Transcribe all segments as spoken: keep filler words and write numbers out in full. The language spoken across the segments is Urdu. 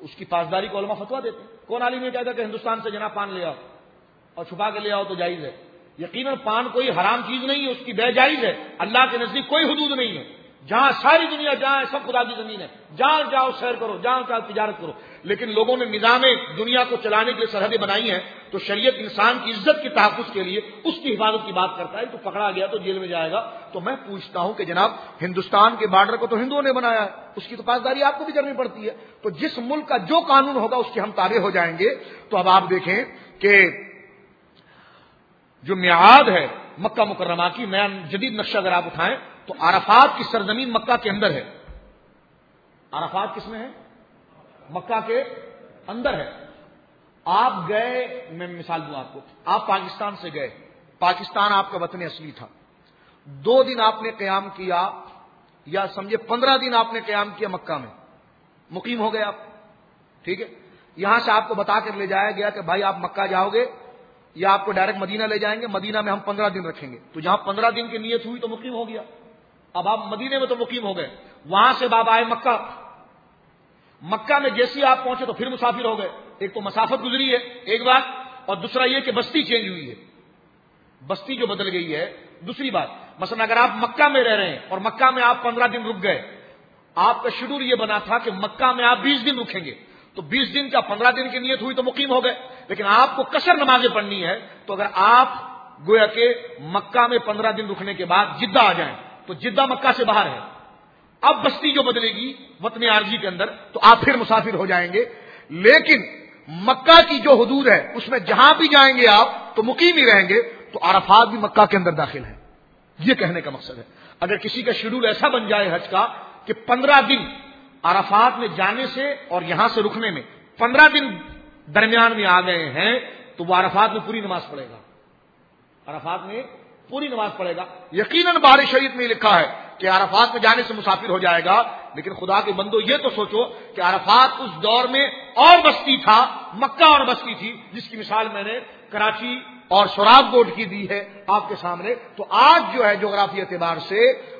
اس کی پاسداری کو علماء فتویٰ دیتے ہیں. کون عالم یہ کہتا کہ ہندوستان سے جناب پان لے آؤ اور چھپا کے لے آؤ تو جائز ہے؟ یقیناً پان کوئی حرام چیز نہیں ہے، اس کی بے جائز ہے. اللہ کے نزدیک کوئی حدود نہیں ہے. جہاں ساری دنیا جہاں ہے سب خدا کی زمین ہے، جہاں جاؤ سیر کرو، جہاں جاؤ تجارت کرو. لیکن لوگوں نے نظام دنیا کو چلانے کے لیے سرحدیں بنائی ہیں، تو شریعت انسان کی عزت کے تحفظ کے لیے اس کی حفاظت کی بات کرتا ہے. تو پکڑا گیا تو جیل میں جائے گا. تو میں پوچھتا ہوں کہ جناب ہندوستان کے بارڈر کو تو ہندوؤں نے بنایا ہے، اس کی تو پاسداری آپ کو بھی کرنی پڑتی ہے. تو جس ملک کا جو قانون ہوگا اس کے ہم تابع ہو جائیں گے. تو اب آپ دیکھیں کہ جو میعاد ہے مکہ مکرمہ کی، نیا جدید نقشہ اگر آپ اٹھائیں تو عرفات کی سرزمین مکہ کے اندر ہے. عرفات کس میں ہے؟ مکہ کے اندر ہے. آپ گئے، میں مثال دوں آپ کو، آپ پاکستان سے گئے، پاکستان آپ کا وطن اصلی تھا. دو دن آپ نے قیام کیا یا سمجھے پندرہ دن آپ نے قیام کیا مکہ میں، مقیم ہو گئے آپ. ٹھیک ہے، یہاں سے آپ کو بتا کر لے جایا گیا کہ بھائی آپ مکہ جاؤ گے یا آپ کو ڈائریکٹ مدینہ لے جائیں گے، مدینہ میں ہم پندرہ دن رکھیں گے. تو جہاں پندرہ دن کی نیت ہوئی تو مقیم ہو گیا. اب آپ مدینے میں تو مقیم ہو گئے، وہاں سے آپ آئے مکہ. مکہ میں جیسے آپ پہنچے تو پھر مسافر ہو گئے. ایک تو مسافت گزری ہے ایک بات، اور دوسرا یہ کہ بستی چینج ہوئی ہے، بستی جو بدل گئی ہے. دوسری بات، مثلا اگر آپ مکہ میں رہ رہے ہیں اور مکہ میں آپ پندرہ دن رک گئے، آپ کا شیڈول یہ بنا تھا کہ مکہ میں آپ بیس دن رکیں گے، تو بیس دن کا پندرہ دن کی نیت ہوئی تو مقیم ہو گئے. لیکن آپ کو قصر نمازیں پڑھنی ہے، تو اگر آپ گویا کہ مکہ میں پندرہ دن رکنے کے بعد جدہ آ جائیں تو جدہ مکہ سے باہر ہے. اب بستی جو بدلے گی وطن عارضی کے اندر تو آپ پھر مسافر ہو جائیں گے. لیکن مکہ کی جو حدود ہے اس میں جہاں بھی جائیں گے آپ تو مقیم ہی رہیں گے. تو عرفات بھی مکہ کے اندر داخل ہے. یہ کہنے کا مقصد ہے اگر کسی کا شیڈول ایسا بن جائے حج کا کہ پندرہ دن عرفات میں جانے سے اور یہاں سے رکنے میں پندرہ دن درمیان میں آ گئے ہیں تو وہ عرفات میں پوری نماز پڑھے گا. عرفات میں پوری نماز پڑھے گا. یقیناً بارش شریعت میں لکھا ہے کہ عرفات میں جانے سے مسافر ہو جائے گا. لیکن خدا کے بندو یہ تو سوچو کہ عرفات اس دور میں اور بستی تھا، مکہ اور بستی تھی، جس کی مثال میں نے کراچی اور سوراب گوٹ کی دی ہے آپ کے سامنے. تو آج جو ہے جغرافی اعتبار سے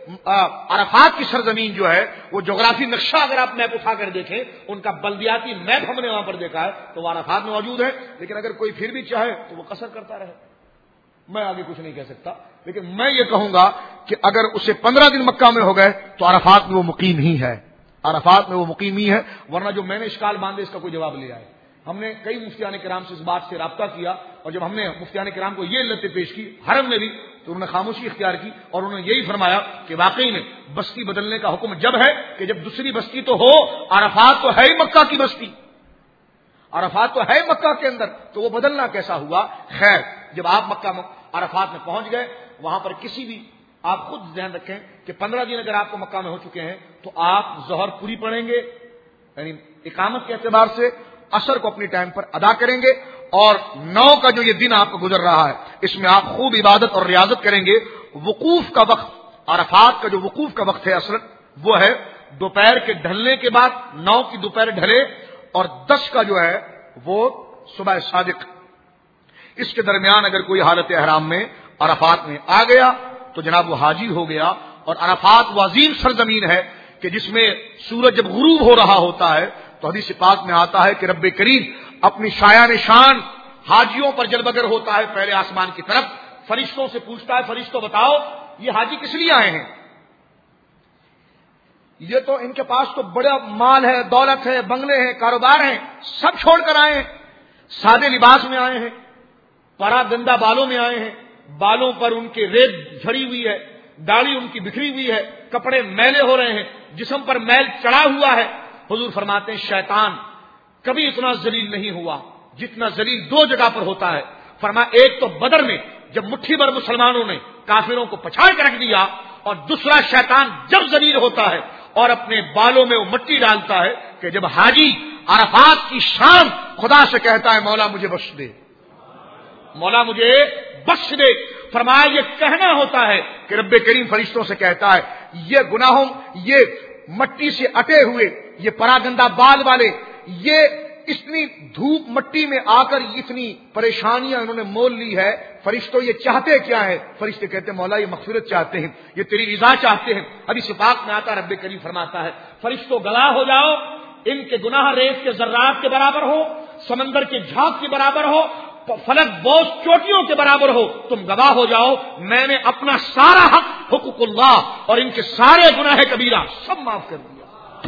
عرفات کی سرزمین جو ہے وہ جغرافی نقشہ اگر آپ میپ اٹھا کر دیکھیں، ان کا بلدیاتی میپ ہم نے وہاں پر دیکھا ہے تو وہ عرفات میں موجود ہے. لیکن اگر کوئی پھر بھی چاہے تو وہ قصر کرتا رہے. میں آگے کچھ نہیں کہہ سکتا، لیکن میں یہ کہوں گا کہ اگر اسے پندرہ دن مکہ میں ہو گئے تو عرفات میں وہ مقیم ہی ہے. عرفات میں وہ مقیم ہی ہے. ورنہ جو میں نے اشکال باندھے اس کا کوئی جواب لے آئے. ہم نے کئی مفتیان کرام سے اس بات سے رابطہ کیا، اور جب ہم نے مفتیان کرام کو یہ علتیں پیش کی حرم میں بھی تو انہوں نے خاموشی اختیار کی اور انہوں نے یہی فرمایا کہ واقعی میں بستی بدلنے کا حکم جب ہے کہ جب دوسری بستی تو ہو. عرفات تو ہے ہی مکہ کی بستی، عرفات تو ہے مکہ کے اندر، تو وہ بدلنا کیسا ہوا؟ خیر، جب آپ مکہ عرفات میں پہنچ گئے، وہاں پر کسی بھی آپ خود ذہن رکھیں کہ پندرہ دن اگر آپ کو مکہ میں ہو چکے ہیں تو آپ ظہر پوری پڑھیں گے، یعنی اقامت کے اعتبار سے عصر کو اپنی ٹائم پر ادا کریں گے. اور نو کا جو یہ دن آپ کو گزر رہا ہے اس میں آپ خوب عبادت اور ریاضت کریں گے. وقوف کا وقت، عرفات کا جو وقوف کا وقت ہے اصل وہ ہے دوپہر کے ڈھلنے کے بعد، نو کی دوپہر ڈھلے اور دس کا جو ہے وہ صبح صادق. اس کے درمیان اگر کوئی حالت احرام میں عرفات میں آ گیا تو جناب وہ حاجی ہو گیا. اور عرفات وہ عظیم سرزمین ہے کہ جس میں سورج جب غروب ہو رہا ہوتا ہے تو حدیث پاک میں آتا ہے کہ رب کریم اپنی شایان شان حاجیوں پر جلوگر ہوتا ہے پہلے آسمان کی طرف، فرشتوں سے پوچھتا ہے فرشتوں بتاؤ یہ حاجی کس لیے آئے ہیں؟ یہ تو ان کے پاس تو بڑا مال ہے، دولت ہے، بنگلے ہیں، کاروبار ہیں، سب چھوڑ کر آئے ہیں، سادے لباس میں آئے ہیں، پرا گندا بالوں میں آئے ہیں، بالوں پر ان کے ریت جھڑی ہوئی ہے، داڑھی ان کی بکھری ہوئی ہے، کپڑے میلے ہو رہے ہیں، جسم پر میل چڑھا ہوا ہے. حضور فرماتے ہیں شیطان کبھی اتنا ذلیل نہیں ہوا جتنا ذلیل دو جگہ پر ہوتا ہے. فرمایا ایک تو بدر میں جب مٹھی بھر مسلمانوں نے کافروں کو پچھاڑ کے رکھ دیا، اور دوسرا شیطان جب ذلیل ہوتا ہے اور اپنے بالوں میں وہ مٹی ڈالتا ہے کہ جب حاجی عرفات کی شام خدا سے کہتا ہے مولا مجھے بخش دے، مولا مجھے بخش دے. فرمایا یہ کہنا ہوتا ہے کہ رب کریم فرشتوں سے کہتا ہے یہ گناہوں، یہ مٹی سے اٹے ہوئے، یہ پراگندہ بال والے، یہ اتنی دھوپ مٹی میں آ کر اتنی پریشانیاں انہوں نے مول لی ہے، فرشتوں یہ چاہتے کیا ہے؟ فرشتے کہتے ہیں مولا یہ مغفرت چاہتے ہیں، یہ تیری رضا چاہتے ہیں. ابھی صفات میں آتا رب کریم فرماتا ہے فرشتوں گواہ ہو جاؤ ان کے گناہ ریت کے ذرات کے برابر ہو، سمندر کے جھاگ کے برابر ہو، فلک بوس چوٹیوں کے برابر ہو، تم گواہ ہو جاؤ میں نے اپنا سارا حق حقوق اللہ اور ان کے سارے گناہ کبیرہ سب معاف کر دیا،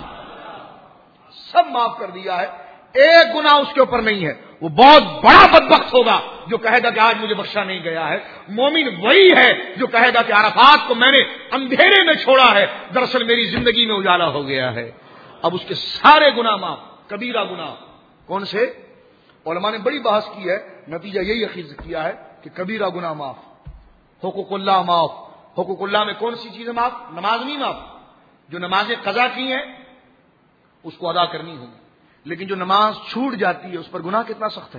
سب معاف کر دیا ہے، ایک گناہ اس کے اوپر نہیں ہے۔ وہ بہت بڑا بدبخت ہوگا جو کہے گا کہ آج مجھے بخشا نہیں گیا ہے۔ مومن وہی ہے جو کہے گا کہ عرفات کو میں نے اندھیرے میں چھوڑا ہے، دراصل میری زندگی میں اجالا ہو گیا ہے۔ اب اس کے سارے گناہ معاف، کبیرہ گناہ کون سے؟ علماء نے بڑی بحث کی ہے، نتیجہ یہی اخذ کیا ہے کہ کبیرہ گناہ معاف، حقوق اللہ معاف۔ حقوق اللہ میں کون سی چیزیں معاف؟ نماز نہیں معاف، جو نمازیں قضا کی ہیں اس کو ادا کرنی ہوگی، لیکن جو نماز چھوٹ جاتی ہے اس پر گناہ کتنا سخت ہے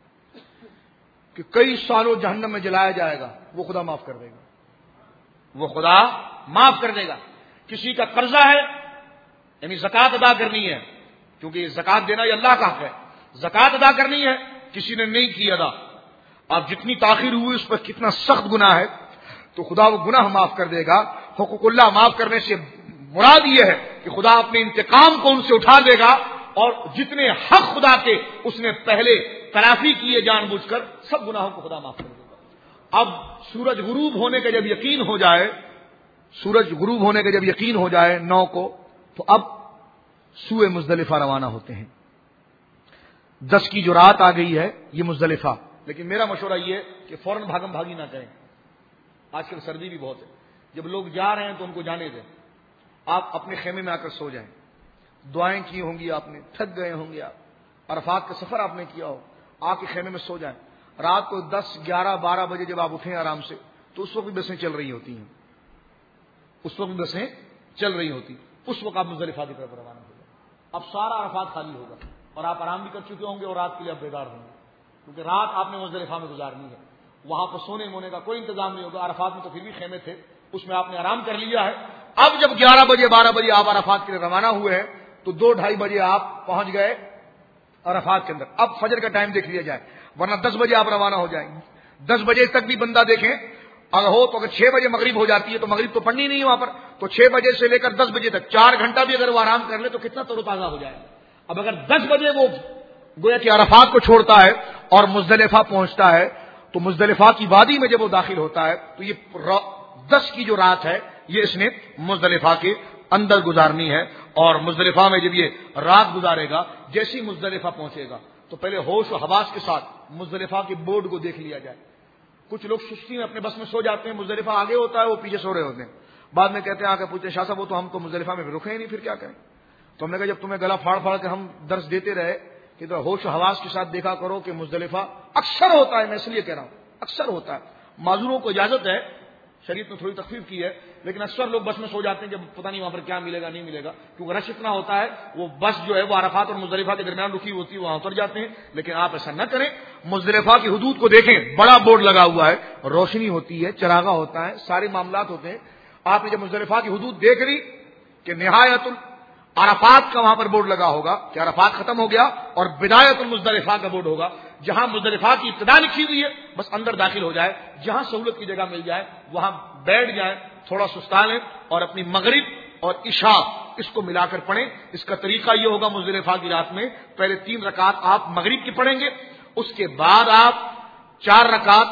کہ کئی سالوں جہنم میں جلایا جائے گا، وہ خدا معاف کر دے گا، وہ خدا معاف کر دے گا۔ کسی کا قرضہ ہے، یعنی زکوٰۃ ادا کرنی ہے، کیونکہ زکوٰۃ دینا یہ اللہ کا حق ہے، زکوٰۃ ادا کرنی ہے، کسی نے نہیں کی ادا، اب جتنی تاخیر ہوئی اس پر کتنا سخت گناہ ہے، تو خدا وہ گناہ معاف کر دے گا۔ حقوق اللہ معاف کرنے سے مراد یہ ہے کہ خدا اپنے انتقام کو ان سے اٹھا دے گا، اور جتنے حق خدا کے اس نے پہلے تلافی کیے جان بوجھ کر، سب گناہوں کو خدا معاف کر دے گا۔ اب سورج غروب ہونے کا جب یقین ہو جائے، سورج غروب ہونے کا جب یقین ہو جائے نو کو، تو اب سوئے مزدلفہ روانہ ہوتے ہیں۔ دس کی جو رات آ گئی ہے یہ مزدلفہ، لیکن میرا مشورہ یہ ہے کہ فوراً بھاگم بھاگی نہ کریں، آج کل سردی بھی بہت ہے، جب لوگ جا رہے ہیں تو ان کو جانے دیں، آپ اپنے خیمے میں آ کر سو جائیں، دعائیں کی ہوں گی آپ نے، تھک گئے ہوں گے آپ، عرفات کا سفر آپ نے کیا ہو، آ کے خیمے میں سو جائیں۔ رات کو دس گیارہ بارہ بجے جب آپ اٹھیں آرام سے، تو اس وقت بھی بسیں چل رہی ہوتی ہیں، اس وقت بھی بسیں چل رہی ہوتی، اس وقت آپ مزدلفہ کی طرف روانہ ہو جائیں۔ اب سارا عرفات خالی ہوگا اور آپ آرام بھی کر چکے ہوں گے اور رات کے لیے آپ بیدار ہوں گے، کیونکہ رات آپ نے مزدلفہ میں گزارنی ہے، وہاں پر سونے مونے کا کوئی انتظام نہیں ہوگا۔ عرفات میں تو پھر بھی خیمے تھے، اس میں آپ نے آرام کر لیا ہے۔ اب جب گیارہ بجے بارہ بجے آپ عرفات کے لیے روانہ ہوئے ہیں تو دو ڈھائی بجے آپ پہنچ گئے عرفات کے اندر۔ اب فجر کا ٹائم دیکھ لیا جائے، ورنہ دس بجے آپ روانہ ہو جائیں گے۔ دس بجے تک بھی بندہ دیکھیں اگر ہو تو، اگر چھ بجے مغرب ہو جاتی ہے تو مغرب تو پڑھنی نہیں ہے وہاں پر، تو چھ بجے سے لے کر دس بجے تک چار گھنٹہ بھی اگر وہ آرام کر لے تو کتنا تر و تازہ ہو جائے گا۔ اب اگر دس بجے وہ گویا کہ عرفات کو چھوڑتا ہے اور مزدلفہ پہنچتا ہے، تو مزدلفہ کی وادی میں جب وہ داخل ہوتا ہے تو یہ دس کی جو رات ہے یہ اس نے مزدلفہ کے اندر گزارنی ہے، اور مزدلفہ میں جب یہ رات گزارے گا، جیسی مزدلفہ پہنچے گا تو پہلے ہوش و حواس کے ساتھ مزدلفہ کے بورڈ کو دیکھ لیا جائے۔ کچھ لوگ سستی میں اپنے بس میں سو جاتے ہیں، مزدلفہ آگے ہوتا ہے وہ پیچھے سو رہے ہوتے ہیں، بعد میں کہتے ہیں آ کے پوچھتے ہیں شاہ صاحب وہ تو ہم تو مزدلفہ میں رکے ہی نہیں، پھر کیا کریں؟ تو ہم نے کہا جب تمہیں گلا پھاڑ پھاڑ کے ہم درس دیتے رہے کہ تو ہوش و حواس کے ساتھ دیکھا کرو کہ مزدلفہ اکثر ہوتا ہے، میں اس لیے کہہ رہا ہوں اکثر ہوتا ہے، معذوروں کو اجازت ہے، شریعت نے تھوڑی تخفیف کی ہے، لیکن اکثر لوگ بس میں سو جاتے ہیں جب پتہ نہیں وہاں پر کیا ملے گا نہیں ملے گا، کیونکہ رش اتنا ہوتا ہے، وہ بس جو ہے وہ عرفات اور مزدلفہ کے درمیان رکی ہوتی ہے، وہاں اتر جاتے ہیں۔ لیکن آپ ایسا نہ کریں، مزدلفہ کی حدود کو دیکھیں، بڑا بورڈ لگا ہوا ہے، روشنی ہوتی ہے، چراغا ہوتا ہے، سارے معاملات ہوتے ہیں۔ آپ نے جب مزدلفہ کی حدود دیکھ لی کہ نہایت عرفات کا وہاں پر بورڈ لگا ہوگا کہ عرفات ختم ہو گیا، اور بدایت المزدلفہ کا بورڈ ہوگا، جہاں مزدلفہ کی ابتدا لکھی ہوئی ہے بس اندر داخل ہو جائے، جہاں سہولت کی جگہ مل جائے وہاں بیٹھ جائیں، تھوڑا سستا لیں اور اپنی مغرب اور عشاء اس کو ملا کر پڑھیں۔ اس کا طریقہ یہ ہوگا مزدلفہ کی رات میں پہلے تین رکعت آپ مغرب کی پڑھیں گے، اس کے بعد آپ چار رکعت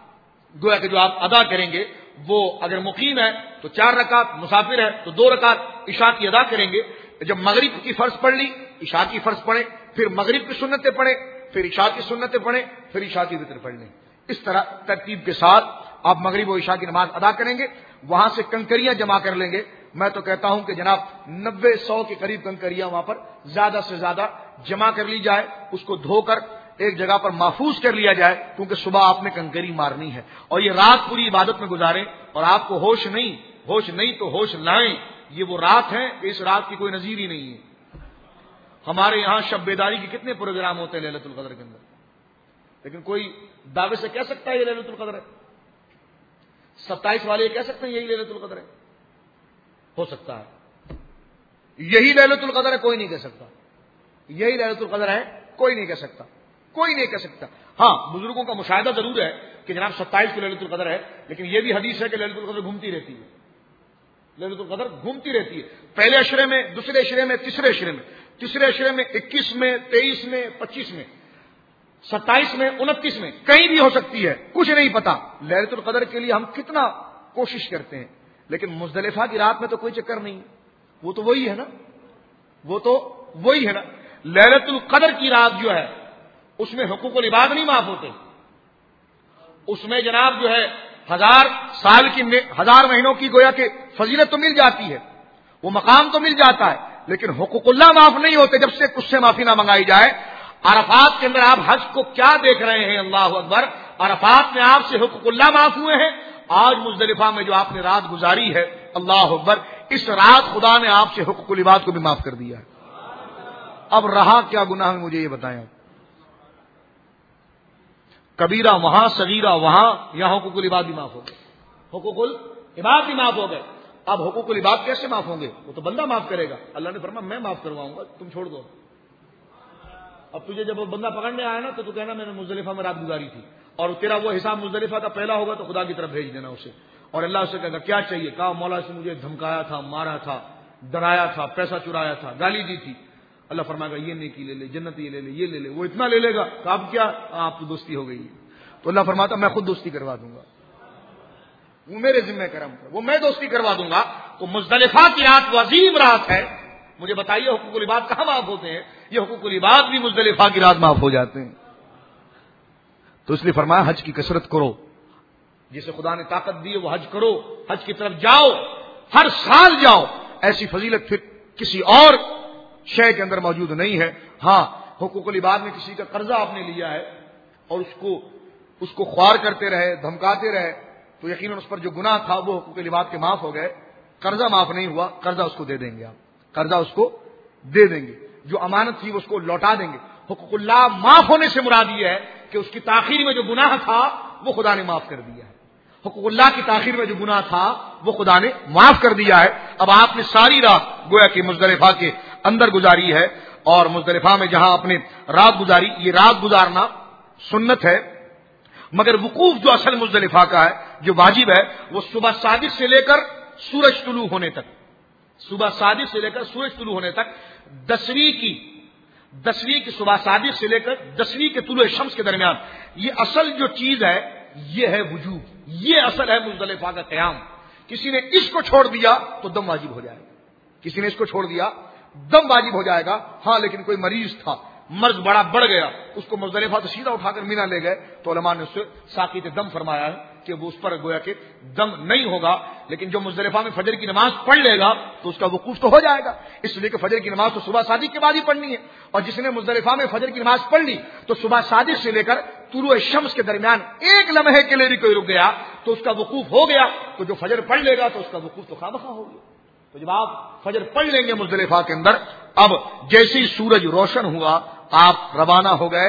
گویا کہ جو آپ ادا کریں گے وہ اگر مقیم ہے تو چار رکعت، مسافر ہے تو دو رکعت عشاء کی ادا کریں گے۔ جب مغرب کی فرض پڑھ لی عشاء کی فرض پڑھیں، پھر مغرب کی سنتیں پڑھیں، پھر عشاء کی سنتیں پڑھیں، پھر عشاء کی وتر پڑھ لیں۔ اس طرح ترتیب کے ساتھ آپ مغرب و عشاء کی نماز ادا کریں گے، وہاں سے کنکریاں جمع کر لیں گے۔ میں تو کہتا ہوں کہ جناب نبے سو کے قریب کنکریاں وہاں پر زیادہ سے زیادہ جمع کر لی جائے، اس کو دھو کر ایک جگہ پر محفوظ کر لیا جائے، کیونکہ صبح آپ نے کنکری مارنی ہے، اور یہ رات پوری عبادت میں گزاریں، اور آپ کو ہوش نہیں ہوش نہیں تو ہوش لائیں۔ یہ وہ رات ہے کہ اس رات کی کوئی نظیر ہی نہیں ہے۔ ہمارے یہاں شب بیداری کے کتنے پروگرام ہوتے ہیں لیلۃ القدر کے اندر، لیکن کوئی دعوے سے کہہ سکتا ہے یہ لیلۃ القدر ہے؟ ستائیس والے کہہ سکتے ہیں یہی لیلۃ القدر ہے؟ ہو سکتا ہے یہی لیلۃ القدر ہے، کوئی نہیں کہہ سکتا یہی لیلۃ القدر ہے، کوئی نہیں کہہ سکتا کوئی نہیں کہہ سکتا۔ ہاں بزرگوں کا مشاہدہ ضرور ہے کہ جناب ستائیس کو لیلۃ القدر ہے، لیکن یہ بھی حدیث ہے کہ لیلۃ القدر گھومتی رہتی ہے، لیلۃ القدر گھومتی رہتی ہے، پہلے عشرے میں، دوسرے عشرے میں، تیسرے عشرے میں، تیسرے اشرے میں، اکیس میں، تیئیس میں، پچیس میں، ستائیس میں، انتیس میں، کہیں بھی ہو سکتی ہے، کچھ نہیں پتا۔ لیلۃ القدر کے لیے ہم کتنا کوشش کرتے ہیں، لیکن مزدلفہ کی رات میں تو کوئی چکر نہیں، وہ تو وہی ہے نا، وہ تو وہی ہے نا۔ لیلۃ القدر کی رات جو ہے اس میں حقوق العباد نہیں معاف ہوتے، اس میں جناب جو ہے ہزار سال کی ہزار مہینوں کی گویا کہ فضیلت تو مل جاتی ہے، وہ مقام تو مل جاتا ہے، لیکن حقوق اللہ معاف نہیں ہوتے جب سے کچھ سے معافی نہ منگائی جائے۔ عرفات کے اندر آپ حج کو کیا دیکھ رہے ہیں؟ اللہ اکبر، عرفات میں آپ سے حقوق اللہ معاف ہوئے ہیں۔ آج مزدلفہ میں جو آپ نے رات گزاری ہے، اللہ اکبر، اس رات خدا نے آپ سے حقوق العباد کو بھی معاف کر دیا ہے۔ اب رہا کیا گناہ ہے مجھے یہ بتائیں آپ؟ کبیرہ وہاں، صغیرہ وہاں، یہاں حقوق العباد بھی معاف ہو گئے، حقوق العباد بھی معاف ہو گئے۔ اب حقوق العباد کیسے معاف ہوں گے؟ وہ تو بندہ معاف کرے گا، اللہ نے فرمایا میں معاف کرواؤں گا، تم چھوڑ دو۔ اب تجھے جب وہ بندہ پکڑنے آیا نا تو تو کہنا میں نے مزدلفہ میں رات گزاری تھی، اور تیرا وہ حساب مزدلفہ کا پہلا ہوگا تو خدا کی طرف بھیج دینا اسے، اور اللہ سے کہے گا کیا چاہیے؟ کہا مولا سے مجھے دھمکایا تھا، مارا تھا، ڈرایا تھا، پیسہ چرایا تھا، گالی دی تھی۔ اللہ فرمائے گا یہ نیکی لے لے، جنت یہ لے لے، یہ لے لے، وہ اتنا لے لے گا کہ اب کیا آپ تو دوستی ہو گئی۔ تو اللہ فرماتا میں خود دوستی کروا دوں گا، وہ میرے ذمہ کرم پر، وہ میں دوستی کروا دوں گا۔ تو مزدلفہ کی رات وہ عظیم رات ہے، مجھے بتائیے حقوق العباد کہاں معاف ہوتے ہیں؟ یہ حقوق العباد بھی مزدلفہ کی رات معاف ہو جاتے ہیں۔ تو اس لیے فرمایا حج کی کثرت کرو، جسے خدا نے طاقت دی ہے وہ حج کرو، حج کی طرف جاؤ، ہر سال جاؤ، ایسی فضیلت پھر کسی اور شے کے اندر موجود نہیں ہے۔ ہاں حقوق العباد میں کسی کا قرضہ آپ نے لیا ہے اور اس کو اس کو خوار کرتے رہے، دھمکاتے رہے، تو یقیناً اس پر جو گناہ تھا وہ حقوق العباد کے معاف ہو گئے۔ قرضہ معاف نہیں ہوا، قرضہ اس کو دے دیں گے، آپ قرضہ اس کو دے دیں گے، جو امانت تھی وہ اس کو لوٹا دیں گے۔ حقوق اللہ معاف ہونے سے مراد یہ ہے کہ اس کی تاخیر میں جو گناہ تھا وہ خدا نے معاف کر دیا ہے، حقوق اللہ کی تاخیر میں جو گناہ تھا وہ خدا نے معاف کر دیا ہے۔ اب آپ نے ساری رات گویا کہ مزدلفہ کے اندر گزاری ہے، اور مزدلفہ میں جہاں آپ نے رات گزاری، یہ رات گزارنا سنت ہے، مگر وقوف جو اصل مزدلفہ کا ہے، جو واجب ہے، وہ صبح صادق سے لے کر سورج طلوع ہونے تک، صبح صادق سے لے کر سورج طلوع ہونے تک، دسویں کی دسویں کی صبح صادق سے لے کر دسویں کے طلوع شمس کے درمیان، یہ اصل جو چیز ہے یہ ہے وجوب، یہ اصل ہے مزدلفہ کا قیام۔ کسی نے اس کو چھوڑ دیا تو دم واجب ہو جائے گا، کسی نے اس کو چھوڑ دیا دم واجب ہو جائے گا۔ ہاں لیکن کوئی مریض تھا، مرض بڑا بڑھ گیا، اس کو مزدلفہ سے سیدھا اٹھا کر مینا لے گئے تو علماء نے اس سے ساقط دم فرمایا ہے کہ وہ اس پر گویا کہ دم نہیں ہوگا، لیکن جو مزدلفہ میں فجر کی نماز پڑھ لے گا تو اس کا وقوف تو ہو جائے گا، اس لیے کہ فجر کی نماز تو صبح صادق کے بعد ہی پڑھنی ہے، اور جس نے مزدلفہ میں فجر کی نماز پڑھ لی تو صبح صادق سے لے کر طلوع شمس کے درمیان ایک لمحے کے لیے بھی کوئی رک گیا تو اس کا وقوف ہو گیا، تو جو فجر پڑھ لے گا تو اس کا وقوف تو خامخواہ ہو گیا۔ تو جب آپ فجر پڑھ لیں گے مزدلفہ کے اندر، اب جیسے ہی سورج روشن ہوا آپ روانہ ہو گئے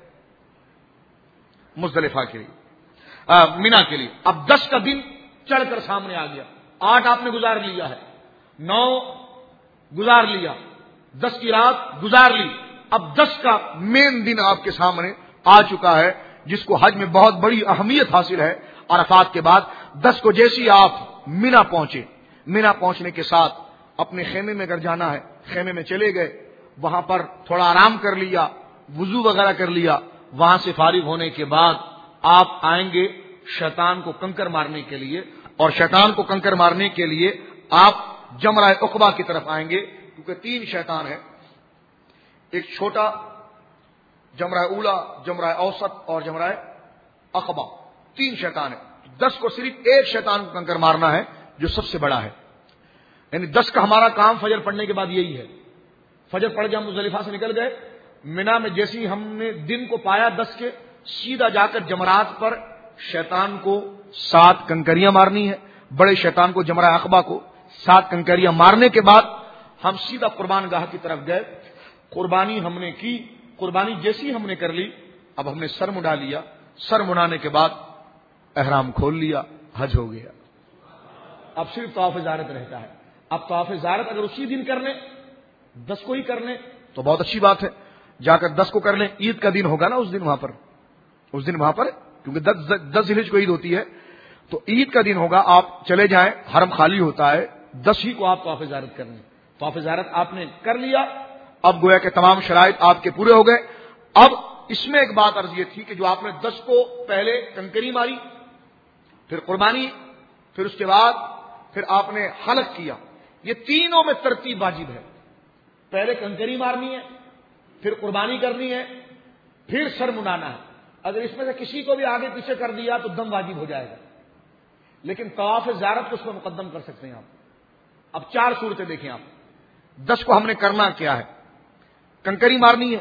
مزدلفہ کے لیے، مینا کے لیے۔ اب دس کا دن چڑھ کر سامنے آ گیا، آٹھ آپ نے گزار لیا ہے، نو گزار لیا، دس کی رات گزار لی، اب دس کا مین دن آپ کے سامنے آ چکا ہے، جس کو حج میں بہت بڑی اہمیت حاصل ہے۔ عرفات کے بعد دس کو جیسی آپ مینا پہنچے، مینا پہنچنے کے ساتھ اپنے خیمے میں اگر جانا ہے خیمے میں چلے گئے، وہاں پر تھوڑا آرام کر لیا، وضو وغیرہ کر لیا، وہاں سے فارغ ہونے کے بعد آپ آئیں گے شیطان کو کنکر مارنے کے لیے، اور شیطان کو کنکر مارنے کے لیے آپ جمرہ عقبہ کی طرف آئیں گے، کیونکہ تین شیطان ہیں، ایک چھوٹا جمرہ اولا، جمرہ اوسط اور جمرہ عقبہ، تین شیطان ہیں۔ دس کو صرف ایک شیطان کو کنکر مارنا ہے جو سب سے بڑا ہے، یعنی دس کا ہمارا کام فجر پڑھنے کے بعد یہی ہے۔ فجر پڑھ کے ہم مزدلفہ سے نکل گئے، مینا میں جیسے ہی ہم نے دن کو پایا دس کے، سیدھا جا کر جمرات پر شیطان کو سات کنکریاں مارنی ہے، بڑے شیطان کو جمرہ عقبہ کو سات کنکریاں مارنے کے بعد ہم سیدھا قربان گاہ کی طرف گئے، قربانی ہم نے کی، قربانی جیسی ہم نے کر لی، اب ہم نے سر مڈا لیا، سر مڈانے کے بعد احرام کھول لیا، حج ہو گیا۔ اب صرف طواف زیارت رہتا ہے۔ اب طواف زیارت اگر اسی دن کر لیں، دس کو ہی کر لیں تو بہت اچھی بات ہے، جا کر دس کو کر لیں، عید کا دن ہوگا نا اس دن وہاں پر، اس دن وہاں پر کیونکہ دس ذی الحجہ کو عید ہوتی ہے تو عید کا دن ہوگا، آپ چلے جائیں، حرم خالی ہوتا ہے، دس ہی کو آپ طواف زیارت کر لیں۔ طواف زیارت آپ نے کر لیا، اب گویا کہ تمام شرائط آپ کے پورے ہو گئے. اب اس میں ایک بات عرض یہ تھی کہ جو آپ نے دس کو پہلے کنکری ماری، پھر قربانی، پھر اس کے بعد پھر آپ نے حلق کیا، یہ تینوں میں ترتیب واجب ہے. پہلے کنکری مارنی ہے، پھر قربانی کرنی ہے، پھر سر منانا ہے. اگر اس میں سے کسی کو بھی آگے پیچھے کر دیا تو دم واجب ہو جائے گا، لیکن طواف زیارت کو اس میں مقدم کر سکتے ہیں آپ. اب چار صورتیں دیکھیں آپ. دس کو ہم نے کرنا کیا ہے؟ کنکری مارنی ہے،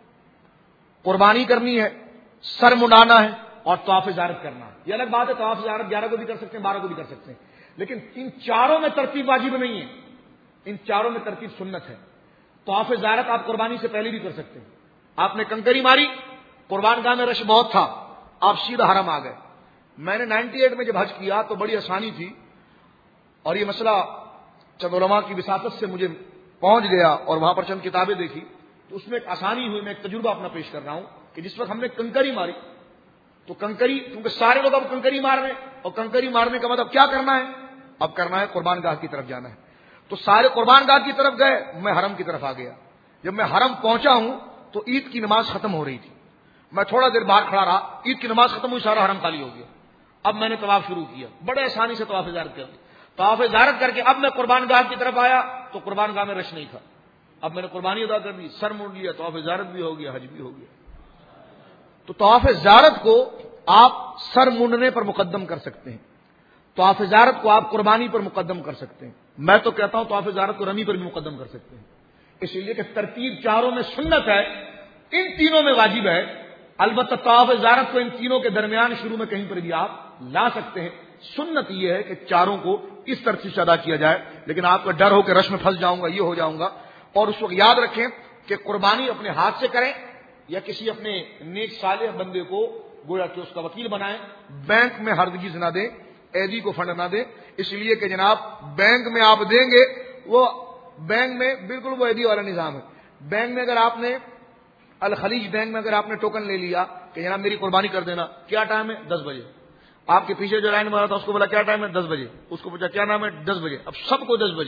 قربانی کرنی ہے، سر منڈانا ہے اور طواف زیارت کرنا ہے. یہ الگ بات ہے، طواف زیارت گیارہ کو بھی کر سکتے ہیں، بارہ کو بھی کر سکتے ہیں، لیکن ان چاروں میں ترتیب واجب نہیں ہے، ان چاروں میں ترتیب سنت ہے. طواف زیارت آپ قربانی سے پہلے بھی کر سکتے ہیں. آپ نے کنکری ماری، قربان گاہ میں رش بہت تھا، آپ سیدھا حرم آ گئے. میں نے نائنٹی ایٹ میں جب حج کیا تو بڑی آسانی تھی، اور یہ مسئلہ چند علماء کی وساطت سے مجھے پہنچ گیا اور وہاں پر چند کتابیں دیکھی تو اس میں ایک آسانی ہوئی. میں ایک تجربہ اپنا پیش کر رہا ہوں کہ جس وقت ہم نے کنکری ماری تو کنکری، کیونکہ سارے لوگ اب کنکری مار رہے ہیں، اور کنکری مارنے کا مطلب کیا کرنا ہے؟ اب کرنا ہے قربان گاہ کی طرف جانا ہے. تو سارے قربان گاہ کی طرف گئے، میں حرم کی طرف آ گیا. جب میں حرم پہنچا ہوں تو عید کی نماز ختم ہو رہی تھی. میں تھوڑا دیر باہر کھڑا رہا، عید کی نماز ختم ہوئی، سارا حرم خالی ہو گیا. اب میں نے طواف شروع کیا، بڑے آسانی سے طواف زیارت کر دی. طواف زیارت کر کے اب میں قربان گاہ کی طرف آیا تو قربان گاہ میں رش نہیں تھا. اب میں نے قربانی ادا کر دی، سر مونڈ لیا، طواف زیارت بھی ہو گیا، حج بھی ہو گیا. تو طواف زیارت کو آپ سر مونڈنے پر مقدم کر سکتے ہیں، طواف زیارت کو آپ قربانی پر مقدم کر سکتے ہیں. میں تو کہتا ہوں طواف زیارت کو رمی پر بھی مقدم کر سکتے ہیں، اس لیے کہ ترتیب چاروں میں سنت ہے، ان تینوں میں واجب ہے. البتہ طواف زیارت کو ان تینوں کے درمیان شروع میں کہیں پر بھی آپ لا سکتے ہیں. سنت یہ ہے کہ چاروں کو اس ترتیب سے ادا کیا جائے، لیکن آپ کا ڈر ہو کہ رش میں پھنس جاؤں گا، یہ ہو جاؤں گا. اور اس وقت یاد رکھیں کہ قربانی اپنے ہاتھ سے کریں یا کسی اپنے نیک صالح بندے کو گویا کہ اس کا وکیل بنائیں. بینک میں ہرگز نہ دیں، ایدی کو فنڈ نہ دیں، اس لیے کہ جناب بینک میں آپ دیں گے، وہ بینک میں بالکل وہ ایدی والا نظام ہے. بینک میں اگر آپ نے الخلیج بینک میں اگر آپ نے ٹوکن لے لیا کہ جناب میری قربانی کر دینا، کیا ٹائم ہے؟ دس بجے. آپ کے پیچھے جو لائن بنا تھا اس کو بولا کیا ٹائم ہے؟ دس بجے. اس کو پوچھا کیا نام ہے؟ دس بجے. اب سب کو دس بجے،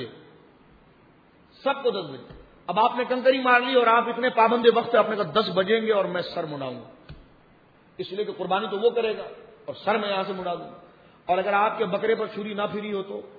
سب کو دس بجے. اب آپ نے کنکری مار لی اور آپ اتنے پابند وقت آپ نے کہا دس بجیں گے اور میں سر منڈاؤں گا، اس لیے کہ قربانی تو وہ کرے گا اور سر میں یہاں سے منڈا دوں. اور اگر آپ کے بکرے پر چھری نہ پھری ہو تو،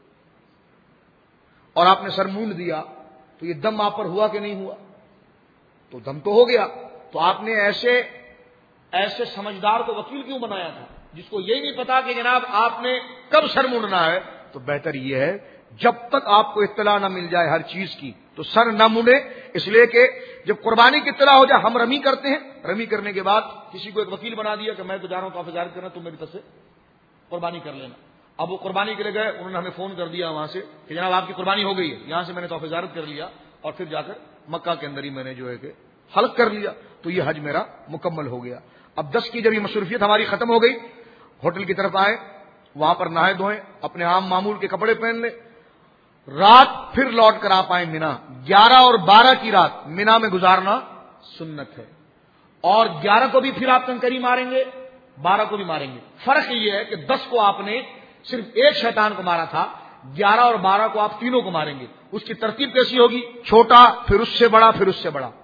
اور آپ نے سر مونڈ دیا تو یہ دم آپ پر ہوا کہ نہیں ہوا؟ تو دم تو ہو گیا. تو آپ نے ایسے ایسے سمجھدار کو وکیل کیوں بنایا تھا جس کو یہ نہیں پتا کہ جناب آپ نے کب سر مونڈنا ہے؟ تو بہتر یہ ہے جب تک آپ کو اطلاع نہ مل جائے ہر چیز کی تو سر نہ مونڈے، اس لیے کہ جب قربانی کی اطلاع ہو جائے، ہم رمی کرتے ہیں، رمی کرنے کے بعد کسی کو ایک وکیل بنا دیا کہ میں تو جا رہا ہوں طواف زیارت کرنا، تم میری طرف سے قربانی کر لینا. اب وہ قربانی کے لیے گئے، انہوں نے ہمیں فون کر دیا وہاں سے کہ جناب آپ کی قربانی ہو گئی ہے. یہاں سے میں نے طواف زیارت کر لیا اور پھر جا کر مکہ کے اندر ہی میں نے جو ہے کہ حلق کر لیا، تو یہ حج میرا مکمل ہو گیا. اب دس کی جب یہ مصروفیت ہماری ختم ہو گئی، ہوٹل کی طرف آئے، وہاں پر نہائے دھوئیں، اپنے عام معمول کے کپڑے پہن لیں. رات پھر لوٹ کر آپ آئیں مینا. گیارہ اور بارہ کی رات مینا میں گزارنا سنت ہے، اور گیارہ کو بھی پھر آپ کنکری ماریں گے، بارہ کو بھی ماریں گے. فرق یہ ہے کہ دس کو آپ نے صرف ایک شیطان کو مارا تھا، گیارہ اور بارہ کو آپ تینوں کو ماریں گے. اس کی ترتیب کیسی ہوگی؟ چھوٹا، پھر اس سے بڑا، پھر اس سے بڑا،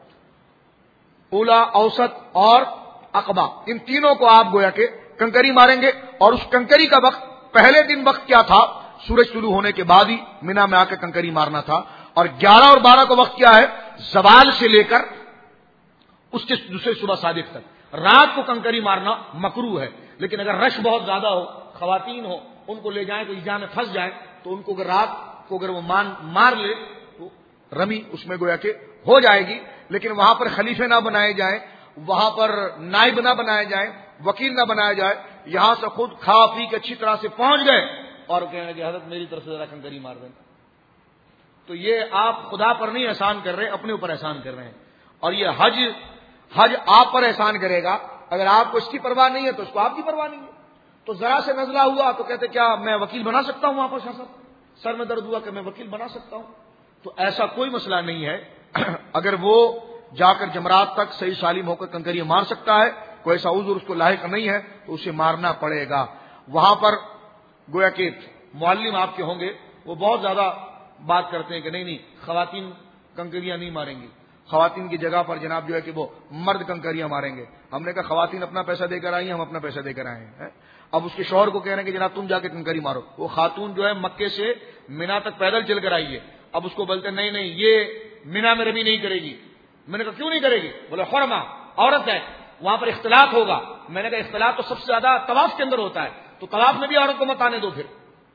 اولا، اوسط اور عقبہ، ان تینوں کو آپ گویا کہ کنکری ماریں گے. اور اس کنکری کا وقت، پہلے دن وقت کیا تھا؟ سورج طلوع ہونے کے بعد ہی مینا میں آ کے کنکری مارنا تھا. اور گیارہ اور بارہ کا وقت کیا ہے؟ زوال سے لے کر اس کے دوسرے صبح صادق تک. رات کو کنکری مارنا مکروہ ہے، لیکن اگر رش بہت زیادہ ہو، خواتین ہو، ان کو لے جائیں تو ایجا میں پھنس جائیں، تو ان کو اگر رات کو اگر وہ مان مار لے تو رمی اس میں گویا کہ ہو جائے گی. لیکن وہاں پر خلیفے نہ بنائے جائیں، وہاں پر نائب نہ بنائے جائیں، وکیل نہ بنایا جائے. یہاں سے خود کھا پی کے اچھی طرح سے پہنچ گئے اور کہنے کہ حضرت میری طرف سے ذرا کنکری مار دینا، تو یہ آپ خدا پر نہیں احسان کر رہے، اپنے اوپر احسان کر رہے ہیں. اور یہ حج حج آپ پر احسان کرے گا. اگر آپ کو اس کی پرواہ نہیں ہے تو اس کو آپ کی پرواہ نہیں ہے. تو ذرا سے نزلہ ہوا تو کہتے کیا میں وکیل بنا سکتا ہوں؟ وہاں پر شاہ صاحب سر میں درد ہوا کہ میں وکیل بنا سکتا ہوں؟ تو ایسا کوئی مسئلہ نہیں ہے. اگر وہ جا کر جمرات تک صحیح سالم ہو کر کنکری مار سکتا ہے، کوئی ایسا عذر اس کو لاحق نہیں ہے، تو اسے مارنا پڑے گا. وہاں پر گویا کہ معلم آپ کے ہوں گے، وہ بہت زیادہ بات کرتے ہیں کہ نہیں نہیں خواتین کنکریاں نہیں ماریں گی. خواتین کی جگہ پر جناب جو ہے کہ وہ مرد کنکریاں ماریں گے. ہم نے کہا خواتین اپنا پیسہ دے کر آئی ہیں, ہم اپنا پیسہ دے کر آئے ہیں. اب اس کے شوہر کو کہہ رہے ہیں کہ جناب تم جا کے کنکری مارو. وہ خاتون جو ہے مکے سے مینا تک پیدل چل کر آئی ہے. اب اس کو بولتے نہیں نہیں یہ مینا میں رمی نہیں کرے گی. میں نے کہا کیوں نہیں کرے گی؟ بولے حرمہ عورت ہے, وہاں پر اختلاط ہوگا. میں نے کہا اختلاط تو سب سے زیادہ طواف کے اندر ہوتا ہے, تو طواف میں بھی عورت کو مت آنے دو. پھر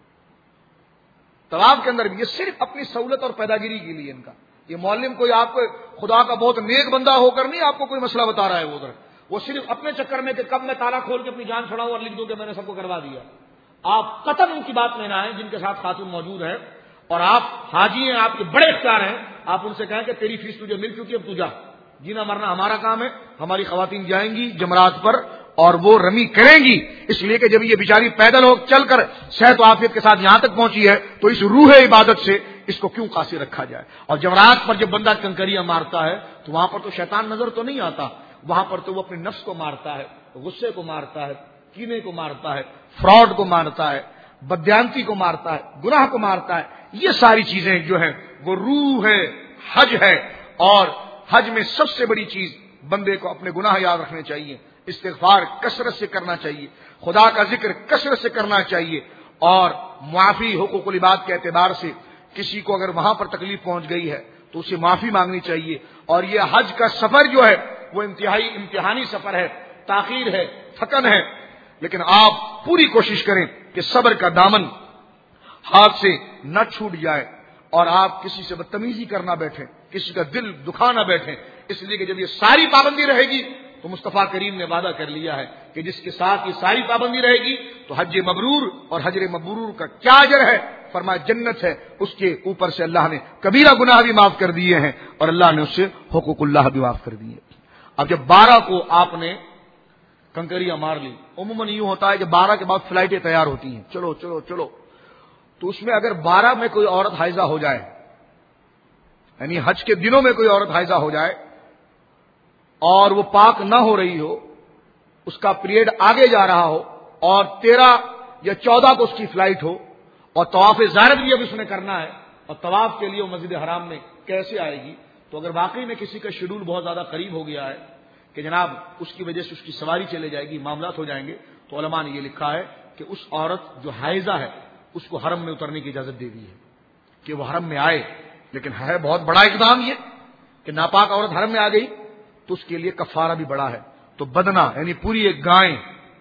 طواف کے اندر بھی یہ صرف اپنی سہولت اور پیداگیری کے لیے ان کا. یہ معلم کوئی آپ کو خدا کا بہت نیک بندہ ہو کر نہیں آپ کو کوئی مسئلہ بتا رہا ہے وہ ادھر, وہ صرف اپنے چکر میں کہ کب میں تالا کھول کے اپنی جان چھڑاؤں اور لکھ دوں کہ میں نے سب کو کروا دیا. آپ قطعاً ان کی بات میں نہ آئیں جن کے ساتھ خاتون موجود ہے, اور آپ حاجی ہیں, آپ کے بڑے اختیار ہیں, آپ ان سے کہیں کہ تیری فیس تجھے مل چکی, اب تو جا. جینا مرنا ہمارا کام ہے. ہماری خواتین جائیں گی جمرات پر اور وہ رمی کریں گی, اس لیے کہ جب یہ بیچاری پیدل ہو چل کر صحت و عافیت کے ساتھ یہاں تک پہنچی ہے تو اس روح عبادت سے اس کو کیوں قاصر رکھا جائے. اور جمرات پر جب بندہ کنکریاں مارتا ہے تو وہاں پر تو شیطان نظر تو نہیں آتا, وہاں پر تو وہ اپنے نفس کو مارتا ہے, غصے کو مارتا ہے, کینے کو مارتا ہے, فراڈ کو مارتا ہے, بدیانتی کو مارتا ہے, گناہ کو مارتا ہے. یہ ساری چیزیں جو ہیں وہ روح ہے, حج ہے. اور حج میں سب سے بڑی چیز بندے کو اپنے گناہ یاد رکھنے چاہیے, استغفار کثرت سے کرنا چاہیے, خدا کا ذکر کثرت سے کرنا چاہیے, اور معافی حقوق العباد کے اعتبار سے کسی کو اگر وہاں پر تکلیف پہنچ گئی ہے تو اسے معافی مانگنی چاہیے. اور یہ حج کا سفر جو ہے وہ انتہائی امتحانی سفر ہے, تاخیر ہے, تھکن ہے, لیکن آپ پوری کوشش کریں کہ صبر کا دامن ہاتھ سے نہ چھوٹ جائے اور آپ کسی سے بدتمیزی کرنا بیٹھیں, کسی کا دل دکھانا بیٹھیں. اس لیے کہ جب یہ ساری پابندی رہے گی تو مصطفیٰ کریم نے وعدہ کر لیا ہے کہ جس کے ساتھ یہ ساری پابندی رہے گی تو حج مبرور اور حجر مبرور کا کیا اجر ہے, فرمایا جنت ہے. اس کے اوپر سے اللہ نے کبیرہ گناہ بھی معاف کر دیے ہیں اور اللہ نے اس سے حقوق اللہ بھی معاف کر دیے. اب جب بارہ کو آپ نے کنکریاں مار لی, عموماً یوں ہوتا ہے کہ بارہ کے بعد فلائٹیں تیار ہوتی ہیں, چلو چلو چلو, تو اس میں اگر بارہ میں کوئی عورت حائضہ ہو جائے, یعنی حج کے دنوں میں کوئی عورت حائضہ ہو جائے اور وہ پاک نہ ہو رہی ہو, اس کا پیریڈ آگے جا رہا ہو اور تیرہ یا چودہ کو اس کی فلائٹ ہو اور طواف زیارت بھی اب اس نے کرنا ہے اور طواف کے لیے وہ مسجد حرام میں کیسے آئے گی, تو اگر واقعی میں کسی کا شیڈول بہت زیادہ قریب ہو گیا ہے کہ جناب اس کی وجہ سے اس کی سواری چلے جائے گی, معاملات ہو جائیں گے, تو علماء نے یہ لکھا ہے کہ اس عورت جو حائضہ ہے اس کو حرم میں اترنے کی اجازت دے دی ہے کہ وہ حرم میں آئے. لیکن ہے بہت بڑا اقدام یہ کہ ناپاک عورت حرم میں آ گئی تو اس کے لیے کفارہ بھی بڑا ہے. تو بدنا یعنی پوری ایک گائے,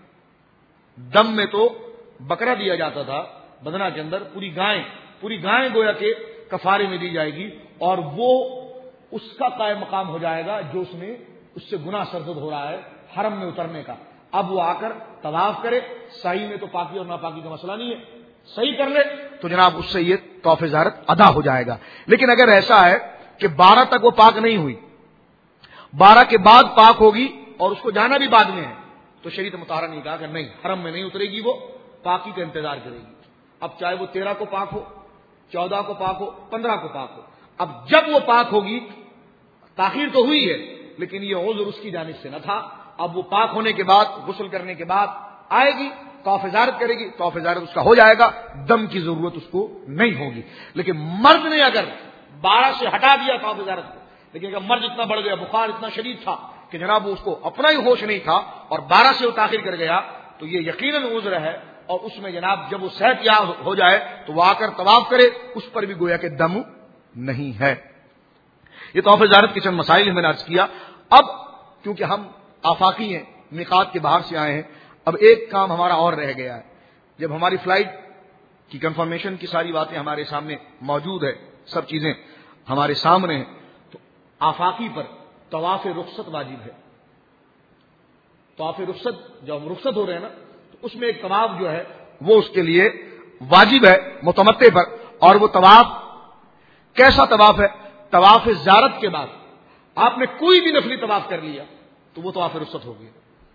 دم میں تو بکرا دیا جاتا تھا, بدنا کے اندر پوری گائے پوری گائے گویا کہ کفارے میں دی جائے گی, اور وہ اس کا قائم مقام ہو جائے گا جو اس نے اس سے گناہ سرزد ہو رہا ہے حرم میں اترنے کا. اب وہ آ کر طواف کرے, صحیح میں تو پاکی اور ناپاکی کا مسئلہ نہیں ہے, صحیح کر لے تو جناب اس سے یہ طواف زیارت ادا ہو جائے گا. لیکن اگر ایسا ہے کہ بارہ تک وہ پاک نہیں ہوئی, بارہ کے بعد پاک ہوگی اور اس کو جانا بھی بعد میں ہے, تو شریعت مطہرہ نے کہا کہ نہیں, حرم میں نہیں اترے گی, وہ پاکی کا انتظار کرے گی. اب چاہے وہ تیرہ کو پاک ہو, چودہ کو پاک ہو, پندرہ کو پاک ہو, اب جب وہ پاک ہوگی, تاخیر تو ہوئی ہے لیکن یہ عذر اس کی جانب سے نہ تھا, اب وہ پاک ہونے کے بعد غسل کرنے کے بعد آئے گی, طواف زیارت کرے گی, طواف زیارت اس کا ہو جائے گا, دم کی ضرورت اس کو نہیں ہوگی. لیکن مرد نے اگر بارہ سے ہٹا دیا طواف زیارت کو, لیکن اگر مرد اتنا بڑھ گیا, بخار اتنا شدید تھا کہ جناب اس کو اپنا ہی ہوش نہیں تھا اور بارہ سے وہ تاخیر کر گیا, تو یہ یقیناً عذر ہے, اور اس میں جناب جب وہ صحت یاب ہو جائے تو وہ آ کر طواف کرے, اس پر بھی گویا کہ دم نہیں ہے. یہ طواف زیارت کے چند مسائل میں نے عرض کیا. اب کیونکہ ہم آفاقی ہیں, میقات کے باہر سے آئے ہیں, اب ایک کام ہمارا اور رہ گیا ہے. جب ہماری فلائٹ کی کنفرمیشن کی ساری باتیں ہمارے سامنے موجود ہے, سب چیزیں ہمارے سامنے ہیں, تو آفاقی پر طواف رخصت واجب ہے. طواف رخصت جب ہم رخصت ہو رہے ہیں نا, تو اس میں ایک طواف جو ہے وہ اس کے لیے واجب ہے متمتع پر. اور وہ طواف کیسا طواف ہے؟ طواف زیارت کے بعد آپ نے کوئی بھی نفلی طواف کر لیا تو وہ طواف رخصت ہو گیا.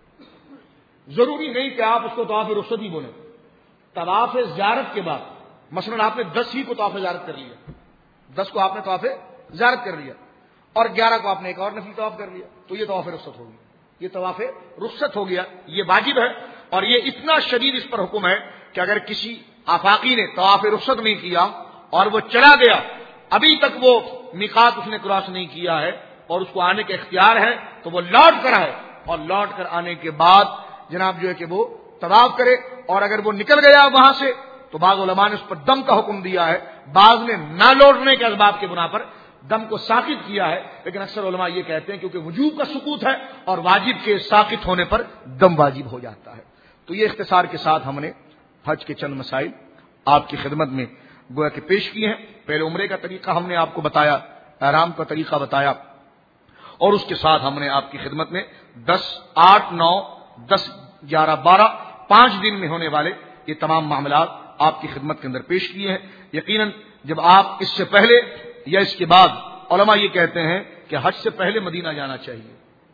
ضروری نہیں کہ آپ اس کو طواف رخصت ہی بولیں. طواف زیارت کے بعد مثلا آپ نے دس ہی کو طواف زیارت کر لیا, دس کو آپ نے طواف زیارت کر لیا اور گیارہ کو آپ نے ایک اور نفلی طواف کر لیا, تو یہ طواف رخصت ہو گیا, یہ طواف رخصت ہو گیا, یہ واجب ہے. اور یہ اتنا شدید اس پر حکم ہے کہ اگر کسی آفاقی نے طواف رخصت نہیں کیا اور وہ چلا گیا, ابھی تک وہ میقات اس نے کراس نہیں کیا ہے, اور اس کو آنے کا اختیار ہے تو وہ لوٹ کر آئے، اور لوٹ کر آنے کے بعد جناب جو ہے کہ وہ طواف کرے، اور اگر وہ نکل گیا وہاں سے تو بعض علماء نے اس پر دم کا حکم دیا ہے، بعض نے نہ لوٹنے کے اسباب کے بنا پر دم کو ساقط کیا ہے، لیکن اکثر علماء یہ کہتے ہیں کیونکہ وجوب کا سقوط ہے اور واجب کے ساقط ہونے پر دم واجب ہو جاتا ہے۔ تو یہ اختصار کے ساتھ ہم نے حج کے چند مسائل آپ کی خدمت میں گویا کہ پیش کیے ہیں۔ پہلے عمرے کا طریقہ ہم نے آپ کو بتایا، احرام کا طریقہ بتایا، اور اس کے ساتھ ہم نے آپ کی خدمت میں دس آٹھ نو دس گیارہ بارہ پانچ دن میں ہونے والے یہ تمام معاملات آپ کی خدمت کے اندر پیش کیے ہیں۔ یقیناً جب آپ اس سے پہلے یا اس کے بعد، علماء یہ کہتے ہیں کہ حج سے پہلے مدینہ جانا چاہیے،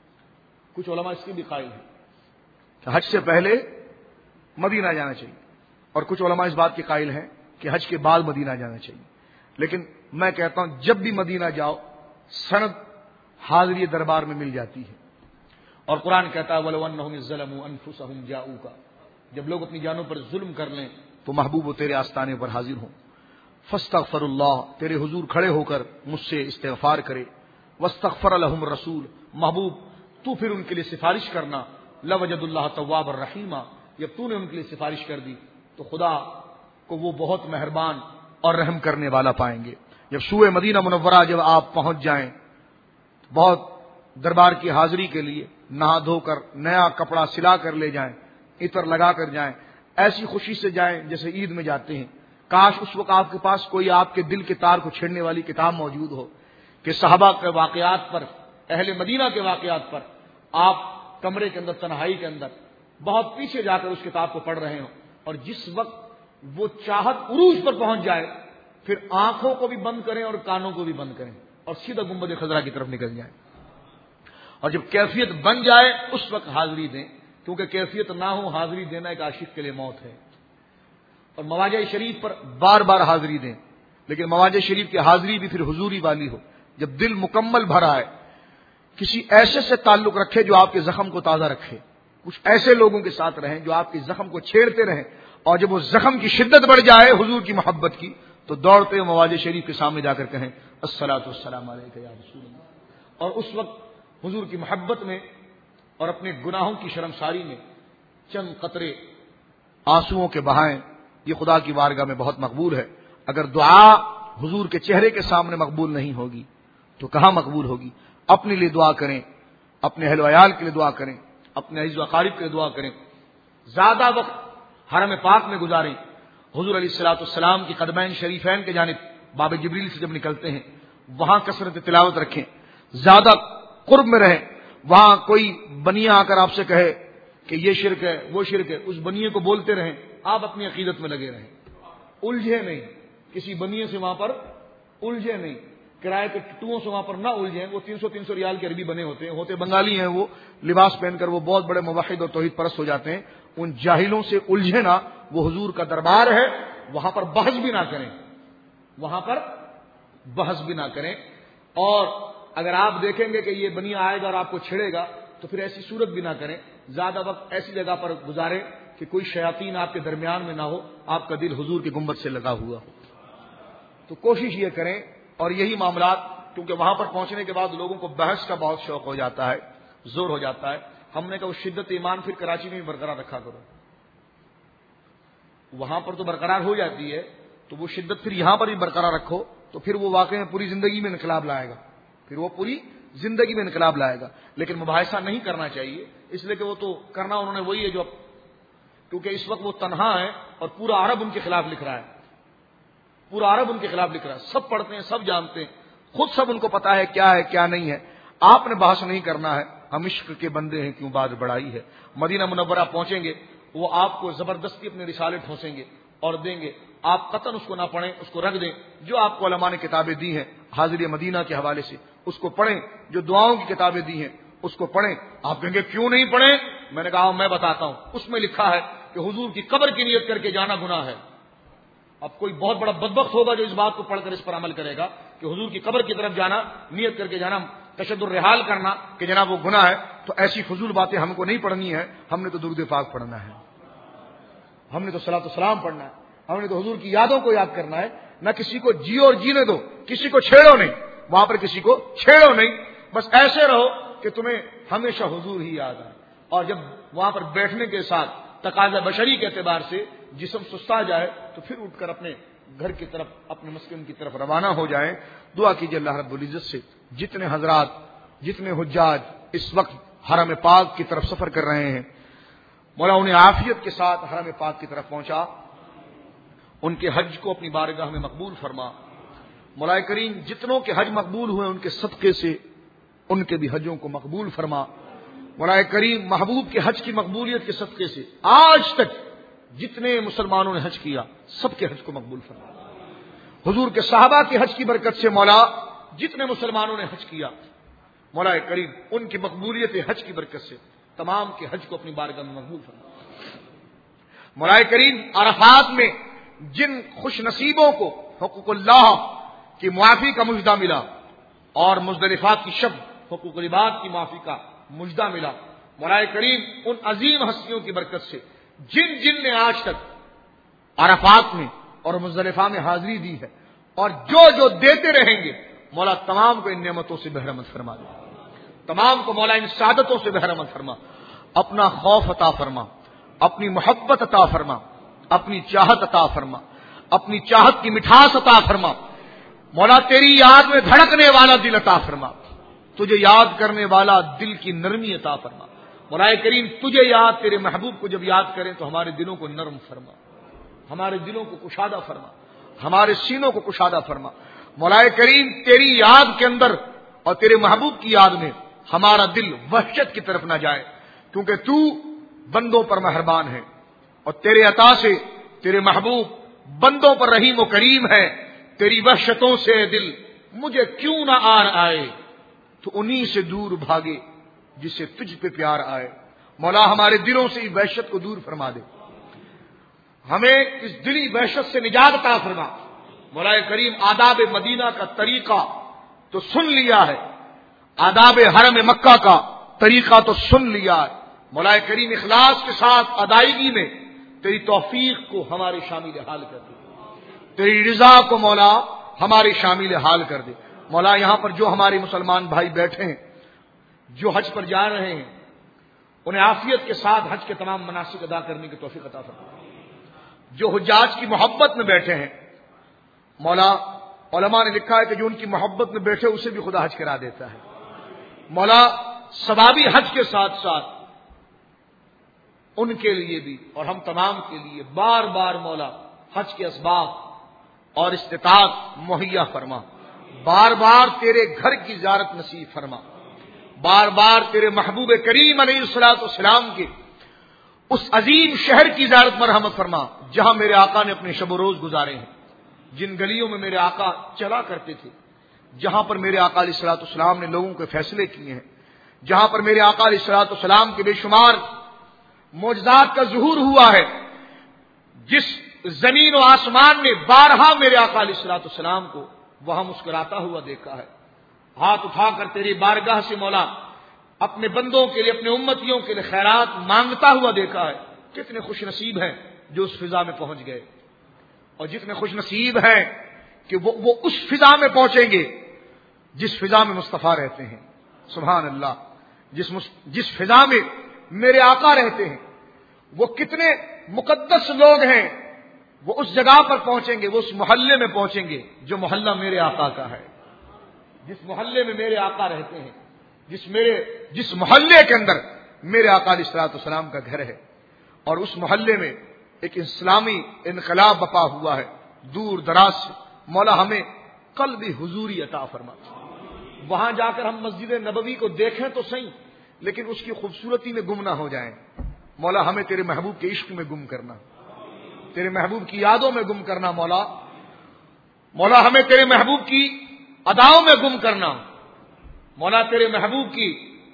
کچھ علماء اس کے بھی قائل ہیں کہ حج سے پہلے مدینہ جانا چاہیے، اور کچھ علماء اس بات کے قائل ہیں کہ حج کے بعد مدینہ جانا چاہیے، لیکن میں کہتا ہوں جب بھی مدینہ جاؤ سند حاضری دربار میں مل جاتی ہے، اور قرآن کہتا ہے وَلَوْ أَنَّهُمْ إِذْ ظَلَمُوا أَنفُسَهُمْ جَاءُوكَ، جب لوگ اپنی جانوں پر ظلم کر لیں تو محبوب و تیرے آستانے پر حاضر ہوں، فاستغفر اللہ، تیرے حضور کھڑے ہو کر مجھ سے استغفار کرے، واستغفر لهم الرسول، محبوب تو پھر ان کے لیے سفارش کرنا، لوجد اللہ تواب الرحیمہ، جب تو نے ان کے لیے سفارش کر دی تو خدا کو وہ بہت مہربان اور رحم کرنے والا پائیں گے۔ جب سوئے مدینہ منورہ جب آپ پہنچ جائیں بہت دربار کی حاضری کے لیے نہا دھو کر نیا کپڑا سلا کر لے جائیں، عطر لگا کر جائیں، ایسی خوشی سے جائیں جیسے عید میں جاتے ہیں۔ کاش اس وقت آپ کے پاس کوئی آپ کے دل کے تار کو چھیڑنے والی کتاب موجود ہو کہ صحابہ کے واقعات پر، اہل مدینہ کے واقعات پر آپ کمرے کے اندر تنہائی کے اندر بہت پیچھے جا کر اس کتاب کو پڑھ رہے ہوں، اور جس وقت وہ چاہت عروج پر پہنچ جائے پھر آنکھوں کو بھی بند کریں اور کانوں کو بھی بند کریں اور سیدھا گنبد خضرا کی طرف نکل جائیں، اور جب کیفیت بن جائے اس وقت حاضری دیں، کیونکہ کیفیت نہ ہو حاضری دینا ایک عاشق کے لیے موت ہے۔ اور مواجہ شریف پر بار بار حاضری دیں، لیکن مواجہ شریف کی حاضری بھی پھر حضوری والی ہو، جب دل مکمل بھرا ہے، کسی ایسے سے تعلق رکھے جو آپ کے زخم کو تازہ رکھے، کچھ ایسے لوگوں کے ساتھ رہیں جو آپ کے زخم کو چھیڑتے رہیں، اور جب وہ زخم کی شدت بڑھ جائے حضور کی محبت کی تو دوڑتے ہوئے مواجہ شریف کے سامنے جا کر کہیں الصلاۃ والسلام علیک یا رسول اللہ، اور اس وقت حضور کی محبت میں اور اپنے گناہوں کی شرمساری میں چند قطرے آنسوؤں کے بہائیں، یہ خدا کی بارگاہ میں بہت مقبول ہے۔ اگر دعا حضور کے چہرے کے سامنے مقبول نہیں ہوگی تو کہاں مقبول ہوگی؟ اپنے لیے دعا کریں، اپنے اہل و عیال کے لیے دعا کریں، اپنے عزیز و اقارب کے لیے دعا کریں، زیادہ وقت حرم پاک میں گزاریں، حضور علیہ الصلوۃ والسلام کی قدمین شریفین کے جانب باب جبریل سے جب نکلتے ہیں وہاں کثرت تلاوت رکھیں، زیادہ قرب میں رہیں، وہاں کوئی بنیا آ کر آپ سے کہے کہ یہ شرک ہے وہ شرک ہے، اس بنیے کو بولتے رہیں، آپ اپنی عقیدت میں لگے رہیں، الجھے نہیں، کسی بنیے سے وہاں پر الجھے نہیں، کرائے کے ٹٹوؤں سے وہاں پر نہ الجھیں، وہ تین سو تین سو ریال کے عربی بنے ہوتے ہیں، ہوتے بنگالی ہیں، وہ لباس پہن کر وہ بہت بڑے موحد اور توحید پرست ہو جاتے ہیں، ان جاہلوں سے الجھے نہ، وہ حضور کا دربار ہے، وہاں پر بحث بھی نہ کریں، وہاں پر بحث بھی نہ کریں، اور اگر آپ دیکھیں گے کہ یہ بنیا آئے گا اور آپ کو چھڑے گا تو پھر ایسی صورت بھی نہ کریں، زیادہ وقت ایسی جگہ پر گزاریں کہ کوئی شیاطین آپ کے درمیان میں نہ ہو، آپ کا دل حضور کی گنبد سے لگا ہوا ہو، تو کوشش یہ کریں۔ اور یہی معاملات کیونکہ وہاں پر پہنچنے کے بعد لوگوں کو بحث کا بہت شوق ہو جاتا ہے، زور ہو جاتا ہے، ہم نے کہا وہ شدت ایمان پھر کراچی میں بھی برقرار رکھا کرو، وہاں پر تو برقرار ہو جاتی ہے تو وہ شدت پھر یہاں پر بھی برقرار رکھو، تو پھر وہ واقعی میں پوری زندگی میں انقلاب لائے گا، پھر وہ پوری زندگی میں انقلاب لائے گا۔ لیکن مباحثہ نہیں کرنا چاہیے، اس لیے کہ وہ تو کرنا انہوں نے وہی ہے جو، کیونکہ اس وقت وہ تنہا ہے اور پورا عرب ان کے خلاف لکھ رہا ہے، پورا عرب ان کے خلاف لکھ رہا ہے، سب پڑھتے ہیں، سب جانتے ہیں، خود سب ان کو پتا ہے کیا ہے کیا نہیں ہے۔ آپ نے بحث نہیں کرنا ہے، ہم عشق کے بندے ہیں کیوں بات بڑھائی ہے۔ مدینہ منورہ پہنچیں گے وہ آپ کو زبردستی اپنے رسالے ٹھونسیں گے اور دیں گے، آپ قطعاً اس کو نہ پڑھیں، اس کو رکھ دیں، جو آپ کو علماء نے کتابیں دی ہیں حاضری مدینہ کے حوالے سے اس کو پڑھیں، جو دعاؤں کی کتابیں دی ہیں اس کو پڑھیں۔ آپ کہیں گے کیوں نہیں پڑھیں؟ میں نے کہا میں بتاتا ہوں، اس میں لکھا ہے کہ حضور کی قبر کی نیت کر کے جانا گناہ ہے۔ اب کوئی بہت بڑا بدبخت ہوگا جو اس بات کو پڑھ کر اس پر عمل کرے گا کہ حضور کی قبر کی طرف جانا، نیت کر کے جانا، تشد الرحال کرنا کہ جناب وہ گناہ ہے۔ تو ایسی فضول باتیں ہم کو نہیں پڑھنی ہے، ہم نے تو درود پاک پڑھنا ہے، ہم نے تو صلاۃ والسلام پڑھنا ہے، ہم نے تو حضور کی یادوں کو یاد کرنا ہے۔ نہ کسی کو جیو اور جینے دو، کسی کو چھیڑو نہیں، وہاں پر کسی کو چھیڑو نہیں، بس ایسے رہو کہ تمہیں ہمیشہ حضور ہی یاد آئے. اور جب وہاں پر بیٹھنے کے ساتھ تقاضا بشری کے اعتبار سے جسم سستا جائے تو پھر اٹھ کر اپنے گھر کی طرف اپنے مسکن کی طرف روانہ ہو جائیں. دعا کیجیے اللہ رب العزت سے جتنے حضرات جتنے حجاج اس وقت حرم پاک کی طرف سفر کر رہے ہیں مولا انہیں عافیت کے ساتھ حرم پاک کی طرف پہنچا, ان کے حج کو اپنی بارگاہ میں مقبول فرما. مولا کریم جتنوں کے حج مقبول ہوئے ان کے صدقے سے ان کے بھی حجوں کو مقبول فرما. مولا کریم محبوب کے حج کی مقبولیت کے صدقے سے آج تک جتنے مسلمانوں نے حج کیا سب کے حج کو مقبول فرما. حضور کے صحابہ کے حج کی برکت سے مولا جتنے مسلمانوں نے حج کیا مولا کریم ان کی مقبولیت حج کی برکت سے تمام کے حج کو اپنی بارگاہ میں مقبول فرما. مولا کریم عرفات میں جن خوش نصیبوں کو حقوق اللہ کی معافی کا مجدہ ملا اور مزدلفہ کی شب حقوق العباد کی معافی کا مجدہ ملا, مولا کریم ان عظیم ہستیوں کی برکت سے جن جن نے آج تک عرفات میں اور مزدلفہ میں حاضری دی ہے اور جو جو دیتے رہیں گے مولا تمام کو ان نعمتوں سے بہرمند فرما دے, تمام کو مولا ان سعادتوں سے بہرمند فرما. اپنا خوف عطا فرما, اپنی محبت عطا فرما, اپنی چاہت عطا فرما, اپنی چاہت کی مٹھاس عطا فرما. مولا تیری یاد میں دھڑکنے والا دل عطا فرما, تجھے یاد کرنے والا دل کی نرمی عطا فرما. مولا کریم تجھے یاد تیرے محبوب کو جب یاد کریں تو ہمارے دلوں کو نرم فرما, ہمارے دلوں کو کشادہ فرما, ہمارے سینوں کو کشادہ فرما. مولا کریم تیری یاد کے اندر اور تیرے محبوب کی یاد میں ہمارا دل وحشت کی طرف نہ جائے, کیونکہ تو بندوں پر مہربان ہے اور تیرے عطا سے تیرے محبوب بندوں پر رحیم و کریم ہے. تیری وحشتوں سے دل مجھے کیوں نہ آر آئے, تو انہی سے دور بھاگے جسے تجھ پہ پیار آئے. مولا ہمارے دلوں سے وحشت کو دور فرما دے, ہمیں اس دلی وحشت سے نجات عطا فرما. مولا کریم آداب مدینہ کا طریقہ تو سن لیا ہے, آداب حرم مکہ کا طریقہ تو سن لیا ہے. مولا کریم اخلاص کے ساتھ ادائیگی میں تیری توفیق کو ہمارے شامل حال کر دے, تیری رضا کو مولا ہمارے شامل حال کر دے. مولا یہاں پر جو ہمارے مسلمان بھائی بیٹھے ہیں جو حج پر جا رہے ہیں انہیں عافیت کے ساتھ حج کے تمام مناسک ادا کرنے کی توفیق عطا فرما. جو حجاج کی محبت میں بیٹھے ہیں مولا علماء نے لکھا ہے کہ جو ان کی محبت میں بیٹھے اسے بھی خدا حج کرا دیتا ہے. مولا ثوابی حج کے ساتھ ساتھ ان کے لیے بھی اور ہم تمام کے لیے بار بار مولا حج کے اسباب اور استطاعت مہیا فرما. بار بار تیرے گھر کی زیارت نصیب فرما. بار بار تیرے محبوب کریم علیہ الصلوۃ والسلام کے اس عظیم شہر کی زیارت مرحمت فرما جہاں میرے آقا نے اپنے شب و روز گزارے ہیں, جن گلیوں میں میرے آقا چلا کرتے تھے, جہاں پر میرے آقا علیہ الصلوۃ والسلام نے لوگوں کے فیصلے کیے ہیں, جہاں پر میرے آقا علیہ الصلوۃ والسلام کے بے شمار معجزات کا ظہور ہوا ہے, جس زمین و آسمان نے بارہا میرے آقا علیہ الصلوۃ والسلام کو وہاں مسکراتا ہوا دیکھا ہے, ہاتھ اٹھا کر تیری بارگاہ سے مولا اپنے بندوں کے لیے اپنے امتیوں کے لیے خیرات مانگتا ہوا دیکھا ہے. کتنے خوش نصیب ہیں جو اس فضا میں پہنچ گئے, اور جتنے خوش نصیب ہیں کہ وہ, وہ اس فضا میں پہنچیں گے جس فضا میں مصطفیٰ رہتے ہیں. سبحان اللہ, جس جس فضا میں میرے آقا رہتے ہیں وہ کتنے مقدس لوگ ہیں, وہ اس جگہ پر پہنچیں گے, وہ اس محلے میں پہنچیں گے جو محلہ میرے آقا کا ہے, جس محلے میں میرے آقا رہتے ہیں, جس میرے جس محلے کے اندر میرے آقا علیہ الصلوۃ والسلام کا گھر ہے, اور اس محلے میں ایک اسلامی انقلاب بپا ہوا ہے دور دراز سے. مولا ہمیں قلبی حضوری عطا فرما. وہاں جا کر ہم مسجد نبوی کو دیکھیں تو صحیح لیکن اس کی خوبصورتی میں گم نہ ہو جائیں. مولا ہمیں تیرے محبوب کے عشق میں گم کرنا, تیرے محبوب کی یادوں میں گم کرنا. مولا مولا ہمیں تیرے محبوب کی اداؤں میں گم کرنا. مولا تیرے محبوب کی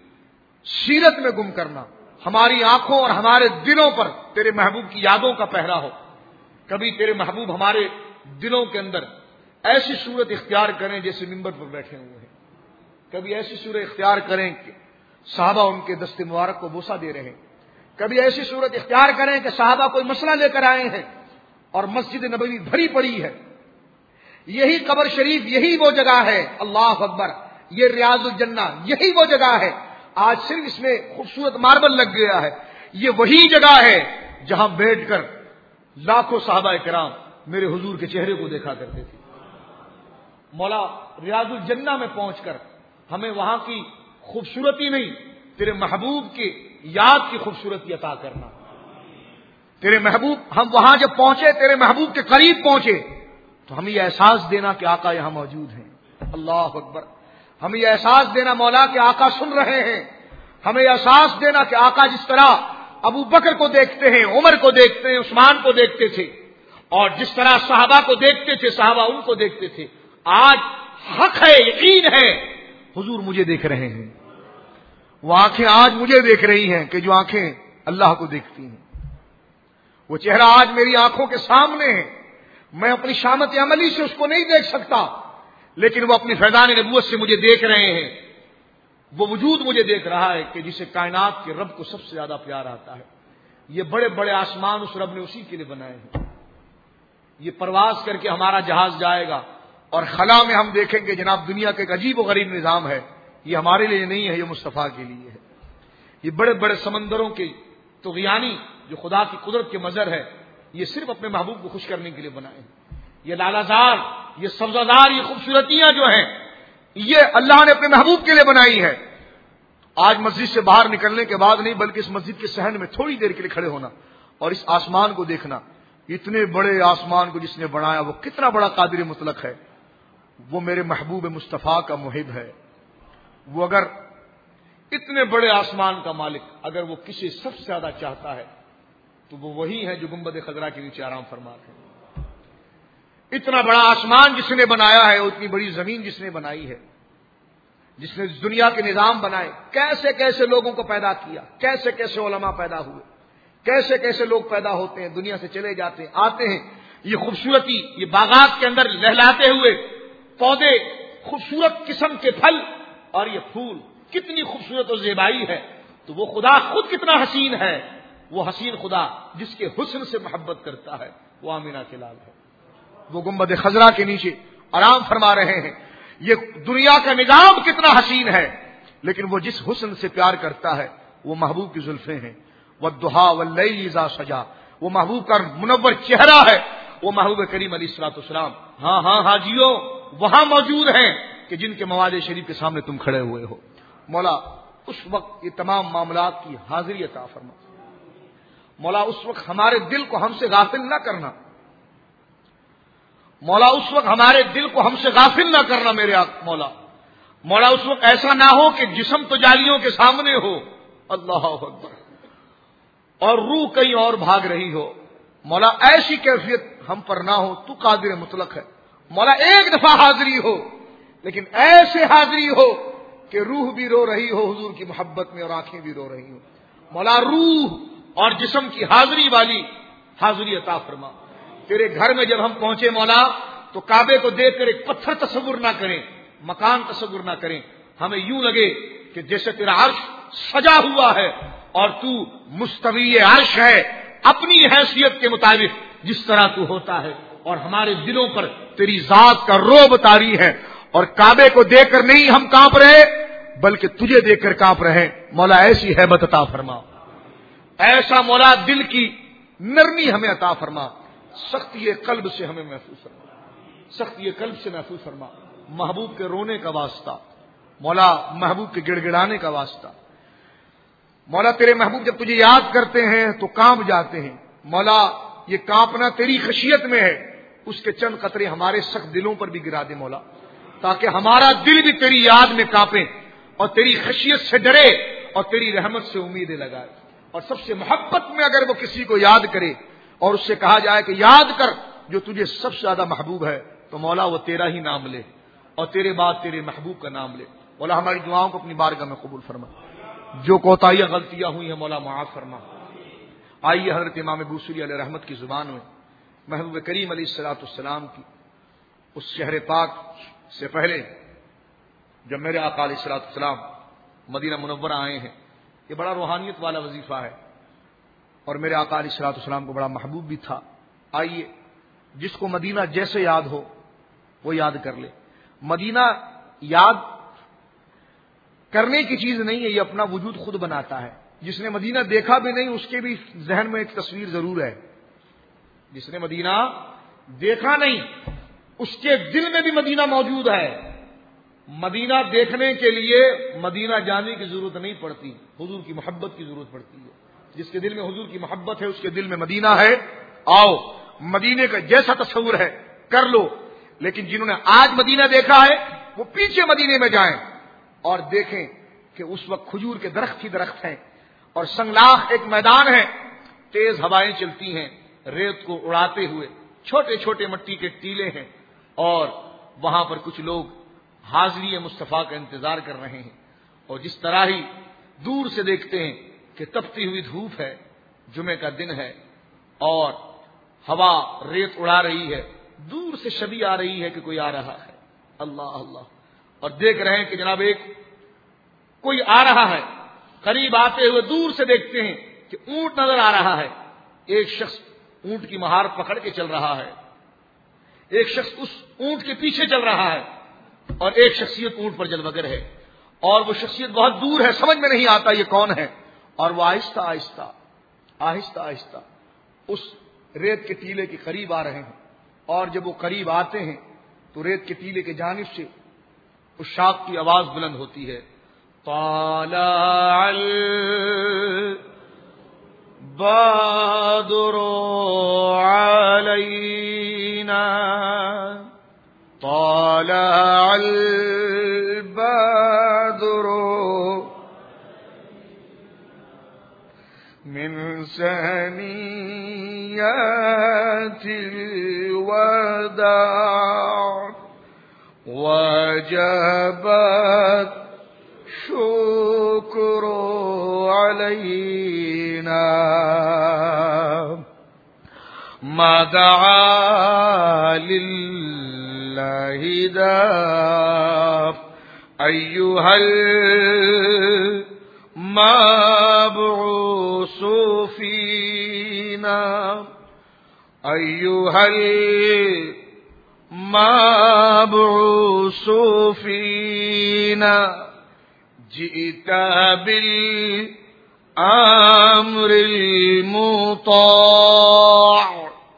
سیرت میں گم کرنا. ہماری آنکھوں اور ہمارے دلوں پر تیرے محبوب کی یادوں کا پہرا ہو. کبھی تیرے محبوب ہمارے دلوں کے اندر ایسی صورت اختیار کریں جیسے منبر پر بیٹھے ہوئے ہیں, کبھی ایسی صورت اختیار کریں کہ صحابہ ان کے دست مبارک کو بوسہ دے رہے ہیں, کبھی ایسی صورت اختیار کریں کہ صحابہ کوئی مسئلہ لے کر آئے ہیں اور مسجد نبوی بھری پڑی ہے. یہی قبر شریف, یہی وہ جگہ ہے, اللہ اکبر, یہ ریاض الجنہ یہی وہ جگہ ہے، آج صرف اس میں خوبصورت ماربل لگ گیا ہے، یہ وہی جگہ ہے جہاں بیٹھ کر لاکھوں صحابہ کرام میرے حضور کے چہرے کو دیکھا کرتے تھے۔ مولا ریاض الجنہ میں پہنچ کر ہمیں وہاں کی خوبصورتی نہیں، تیرے محبوب کی یاد کی خوبصورتی عطا کرنا۔ تیرے محبوب، ہم وہاں جب پہنچے، تیرے محبوب کے قریب پہنچے تو ہمیں یہ احساس دینا کہ آقا یہاں موجود ہیں۔ اللہ اکبر۔ ہمیں یہ احساس دینا مولا کہ آقا سن رہے ہیں، ہمیں یہ احساس دینا کہ آقا جس طرح ابو بکر کو دیکھتے ہیں، عمر کو دیکھتے ہیں، عثمان کو دیکھتے تھے، اور جس طرح صحابہ کو دیکھتے تھے، صحابہ ان کو دیکھتے تھے، آج حق ہے، یقین ہے، حضور مجھے دیکھ رہے ہیں۔ وہ آنکھیں آج مجھے دیکھ رہی ہیں کہ جو آنکھیں اللہ کو دیکھتی ہیں، وہ چہرہ آج میری آنکھوں کے سامنے ہے۔ میں اپنی شامت عملی سے اس کو نہیں دیکھ سکتا، لیکن وہ اپنی فیضان نبوت سے مجھے دیکھ رہے ہیں۔ وہ وجود مجھے دیکھ رہا ہے کہ جسے کائنات کے رب کو سب سے زیادہ پیار آتا ہے۔ یہ بڑے بڑے آسمان اس رب نے اسی کے لیے بنائے ہیں۔ یہ پرواز کر کے ہمارا جہاز جائے گا اور خلا میں ہم دیکھیں گے جناب دنیا کا ایک عجیب و غریب نظام ہے، یہ ہمارے لیے نہیں ہے، یہ مصطفیٰ کے لیے ہے۔ یہ بڑے بڑے سمندروں کی طغیانی جو خدا کی قدرت کے مظہر ہے، یہ صرف اپنے محبوب کو خوش کرنے کے لیے بنائے ہیں۔ یہ لالازار، یہ سبزادار، یہ خوبصورتیاں جو ہیں، یہ اللہ نے اپنے محبوب کے لیے بنائی ہے۔ آج مسجد سے باہر نکلنے کے بعد نہیں، بلکہ اس مسجد کے صحن میں تھوڑی دیر کے لیے کھڑے ہونا اور اس آسمان کو دیکھنا، اتنے بڑے آسمان کو جس نے بنایا وہ کتنا بڑا قادر مطلق ہے، وہ میرے محبوب مصطفیٰ کا محب ہے۔ وہ اگر اتنے بڑے آسمان کا مالک اگر وہ کسی سب سے زیادہ چاہتا ہے تو وہ وہی ہے جو گنبد خضرا کے نیچے آرام فرماتے ہیں۔ اتنا بڑا آسمان جس نے بنایا ہے، اتنی بڑی زمین جس نے بنائی ہے، جس نے دنیا کے نظام بنائے، کیسے کیسے لوگوں کو پیدا کیا، کیسے کیسے علماء پیدا ہوئے، کیسے کیسے لوگ پیدا ہوتے ہیں، دنیا سے چلے جاتے ہیں، آتے ہیں۔ یہ خوبصورتی، یہ باغات کے اندر لہلاتے ہوئے پودے، خوبصورت قسم کے پھل اور یہ پھول، کتنی خوبصورت و زیبائی ہے۔ تو وہ خدا خود کتنا حسین ہے، وہ حسین خدا جس کے حسن سے محبت کرتا ہے، وہ آمینہ کے لال ہے۔ وہ گنبد خضرا کے نیچے آرام فرما رہے ہیں۔ یہ دنیا کا نظام کتنا حسین ہے، لیکن وہ جس حسن سے پیار کرتا ہے وہ محبوب کی زلفیں ہیں۔ والضحیٰ واللیل اذا سجا، وہ محبوب کا منور چہرہ ہے، وہ محبوب کریم علیہ الصلوۃ والسلام۔ ہاں ہاں حاجیوں وہاں موجود ہیں کہ جن کے مواد شریف کے سامنے تم کھڑے ہوئے ہو۔ مولا اس وقت یہ تمام معاملات کی حاضری عطا فرما۔ مولا اس وقت ہمارے دل کو ہم سے غافل نہ کرنا، مولا اس وقت ہمارے دل کو ہم سے غافل نہ کرنا میرے مولا۔ مولا اس وقت ایسا نہ ہو کہ جسم تو جالیوں کے سامنے ہو، اللہ اکبر، اور روح کہیں اور بھاگ رہی ہو۔ مولا ایسی کیفیت ہم پر نہ ہو، تو قادر مطلق ہے۔ مولا ایک دفعہ حاضری ہو، لیکن ایسے حاضری ہو کہ روح بھی رو رہی ہو حضور کی محبت میں اور آنکھیں بھی رو رہی ہوں۔ مولا روح اور جسم کی حاضری والی حاضری عطا فرما۔ تیرے گھر میں جب ہم پہنچے مولا تو کعبے کو دیکھ کر ایک پتھر تصور نہ کریں، مکان تصور نہ کریں، ہمیں یوں لگے کہ جیسے تیرا عرش سجا ہوا ہے اور تو مستوی عرش ہے، اپنی حیثیت کے مطابق جس طرح تو ہوتا ہے، اور ہمارے دلوں پر تیری ذات کا رعب طاری ہے، اور کعبے کو دیکھ کر نہیں ہم کانپ رہے بلکہ تجھے دیکھ کر کانپ رہے۔ مولا ایسی ہیبت عطا فرما، ایسا مولا دل کی نرمی ہمیں عطا فرما، سختی قلب سے ہمیں محفوظ فرما، سختی قلب سے محفوظ فرما۔ محبوب کے رونے کا واسطہ مولا، محبوب کے گڑ گڑانے کا واسطہ مولا، تیرے محبوب جب تجھے یاد کرتے ہیں تو کانپ جاتے ہیں مولا۔ یہ کانپنا تیری خشیت میں ہے، اس کے چند قطرے ہمارے سخت دلوں پر بھی گرا دے مولا، تاکہ ہمارا دل بھی تیری یاد میں کانپے اور تیری خشیت سے ڈرے اور تیری رحمت سے امیدیں لگائے۔ اور سب سے محبت میں اگر وہ کسی کو یاد کرے اور اس سے کہا جائے کہ یاد کر جو تجھے سب سے زیادہ محبوب ہے، تو مولا وہ تیرا ہی نام لے اور تیرے بعد تیرے محبوب کا نام لے۔ مولا ہماری دعاؤں کو اپنی بارگاہ میں قبول فرما، جو کوتاہیاں غلطیاں ہوئی ہیں مولا معاف فرما۔ آئیے حضرت امام بوصیری علیہ رحمت کی زبان میں محبوب کریم علیہ الصلوۃ والسلام کی اس شہر پاک سے پہلے جب میرے آقا علیہ الصلوۃ والسلام مدینہ منورہ آئے ہیں، یہ بڑا روحانیت والا وظیفہ ہے اور میرے آقا علیہ الصلوۃ والسلام کو بڑا محبوب بھی تھا۔ آئیے جس کو مدینہ جیسے یاد ہو وہ یاد کر لے۔ مدینہ یاد کرنے کی چیز نہیں ہے، یہ اپنا وجود خود بناتا ہے۔ جس نے مدینہ دیکھا بھی نہیں اس کے بھی ذہن میں ایک تصویر ضرور ہے، جس نے مدینہ دیکھا نہیں اس کے دل میں بھی مدینہ موجود ہے۔ مدینہ دیکھنے کے لیے مدینہ جانے کی ضرورت نہیں پڑتی، حضور کی محبت کی ضرورت پڑتی ہے۔ جس کے دل میں حضور کی محبت ہے اس کے دل میں مدینہ ہے، آؤ مدینے کا جیسا تصور ہے کر لو۔ لیکن جنہوں نے آج مدینہ دیکھا ہے وہ پیچھے مدینے میں جائیں اور دیکھیں کہ اس وقت کھجور کے درخت ہی درخت ہیں اور سنگلاخ ایک میدان ہے، تیز ہوائیں چلتی ہیں ریت کو اڑاتے ہوئے، چھوٹے چھوٹے مٹی کے ٹیلے ہیں اور وہاں پر کچھ لوگ حاضری مصطفیٰ کا انتظار کر رہے ہیں، اور جس طرح ہی دور سے دیکھتے ہیں کہ تپتی ہوئی دھوپ ہے، جمعے کا دن ہے اور ہوا ریت اڑا رہی ہے، دور سے شبی آ رہی ہے کہ کوئی آ رہا ہے، اللہ اللہ، اور دیکھ رہے ہیں کہ جناب ایک کوئی آ رہا ہے، قریب آتے ہوئے دور سے دیکھتے ہیں کہ اونٹ نظر آ رہا ہے، ایک شخص اونٹ کی مہار پکڑ کے چل رہا ہے، ایک شخص اس اونٹ کے پیچھے چل رہا ہے اور ایک شخصیت اونٹ پر جلوگر ہے، اور وہ شخصیت بہت دور ہے، سمجھ میں نہیں آتا یہ کون ہے، اور وہ آہستہ آہستہ آہستہ آہستہ اس ریت کے ٹیلے کے قریب آ رہے ہیں، اور جب وہ قریب آتے ہیں تو ریت کے ٹیلے کے جانب سے اس شاخ کی آواز بلند ہوتی ہے، طالع البدر علینا طالع البدر من ثنیات الوداع وجبت شکر علینا ما دعا للہ داف ایہا المبعوث فینا ایہا المبعوث فینا جئت بالامر المطاع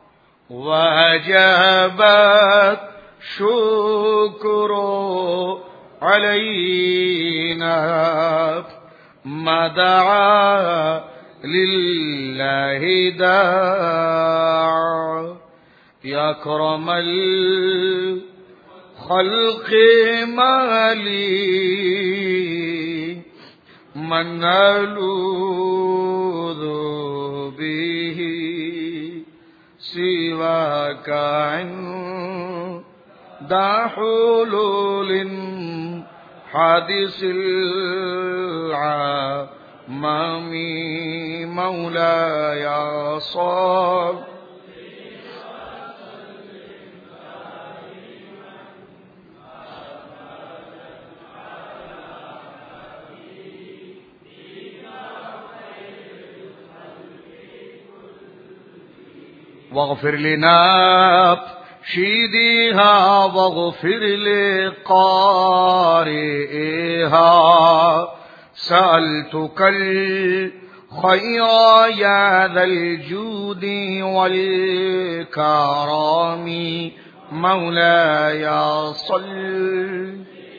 وجبت شکر علینا ما دعا للہ داع یا اکرم الخلق مالی من نلوذ به سواك عند حلول حادث العمام مولاي صل واغفر لنفسيها واغفر لقارئها سألتك الخير يا ذا الجود والكرم مولاي صل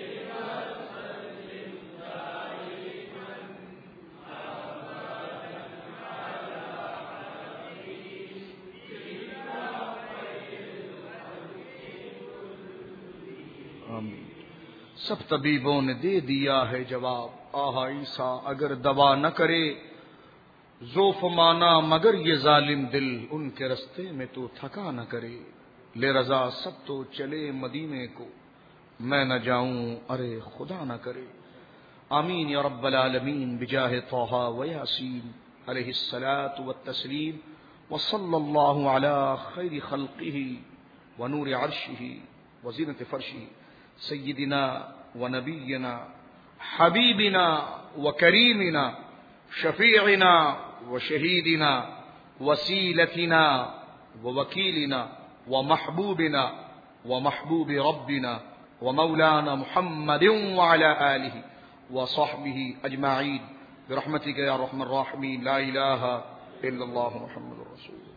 سب طبیبوں نے دے دیا ہے جواب، آہ عیسیٰ اگر دوا نہ کرے ذوف مانا مگر یہ ظالم دل ان کے رستے میں تو تھکا نہ کرے، لے رضا سب تو چلے مدینے کو میں نہ جاؤں ارے خدا نہ کرے، آمین یا رب العالمین بجاہ طہ و یاسین علیہ الصلاۃ والتسلیم وصلی اللہ علی خیر خلقہ ونور عرشہ وزینۃ فرشہ سیدنا ونبینا حبیبنا وکریمنا شفیعنا وشہیدنا وسیلتنا ووکیلنا ومحبوبنا ومحبوب ربنا ومولانا محمد وعلى آلہ وصحبه أجمعين برحمتك يا أرحم الراحمين. لا إله إلا الله محمد رسول الله.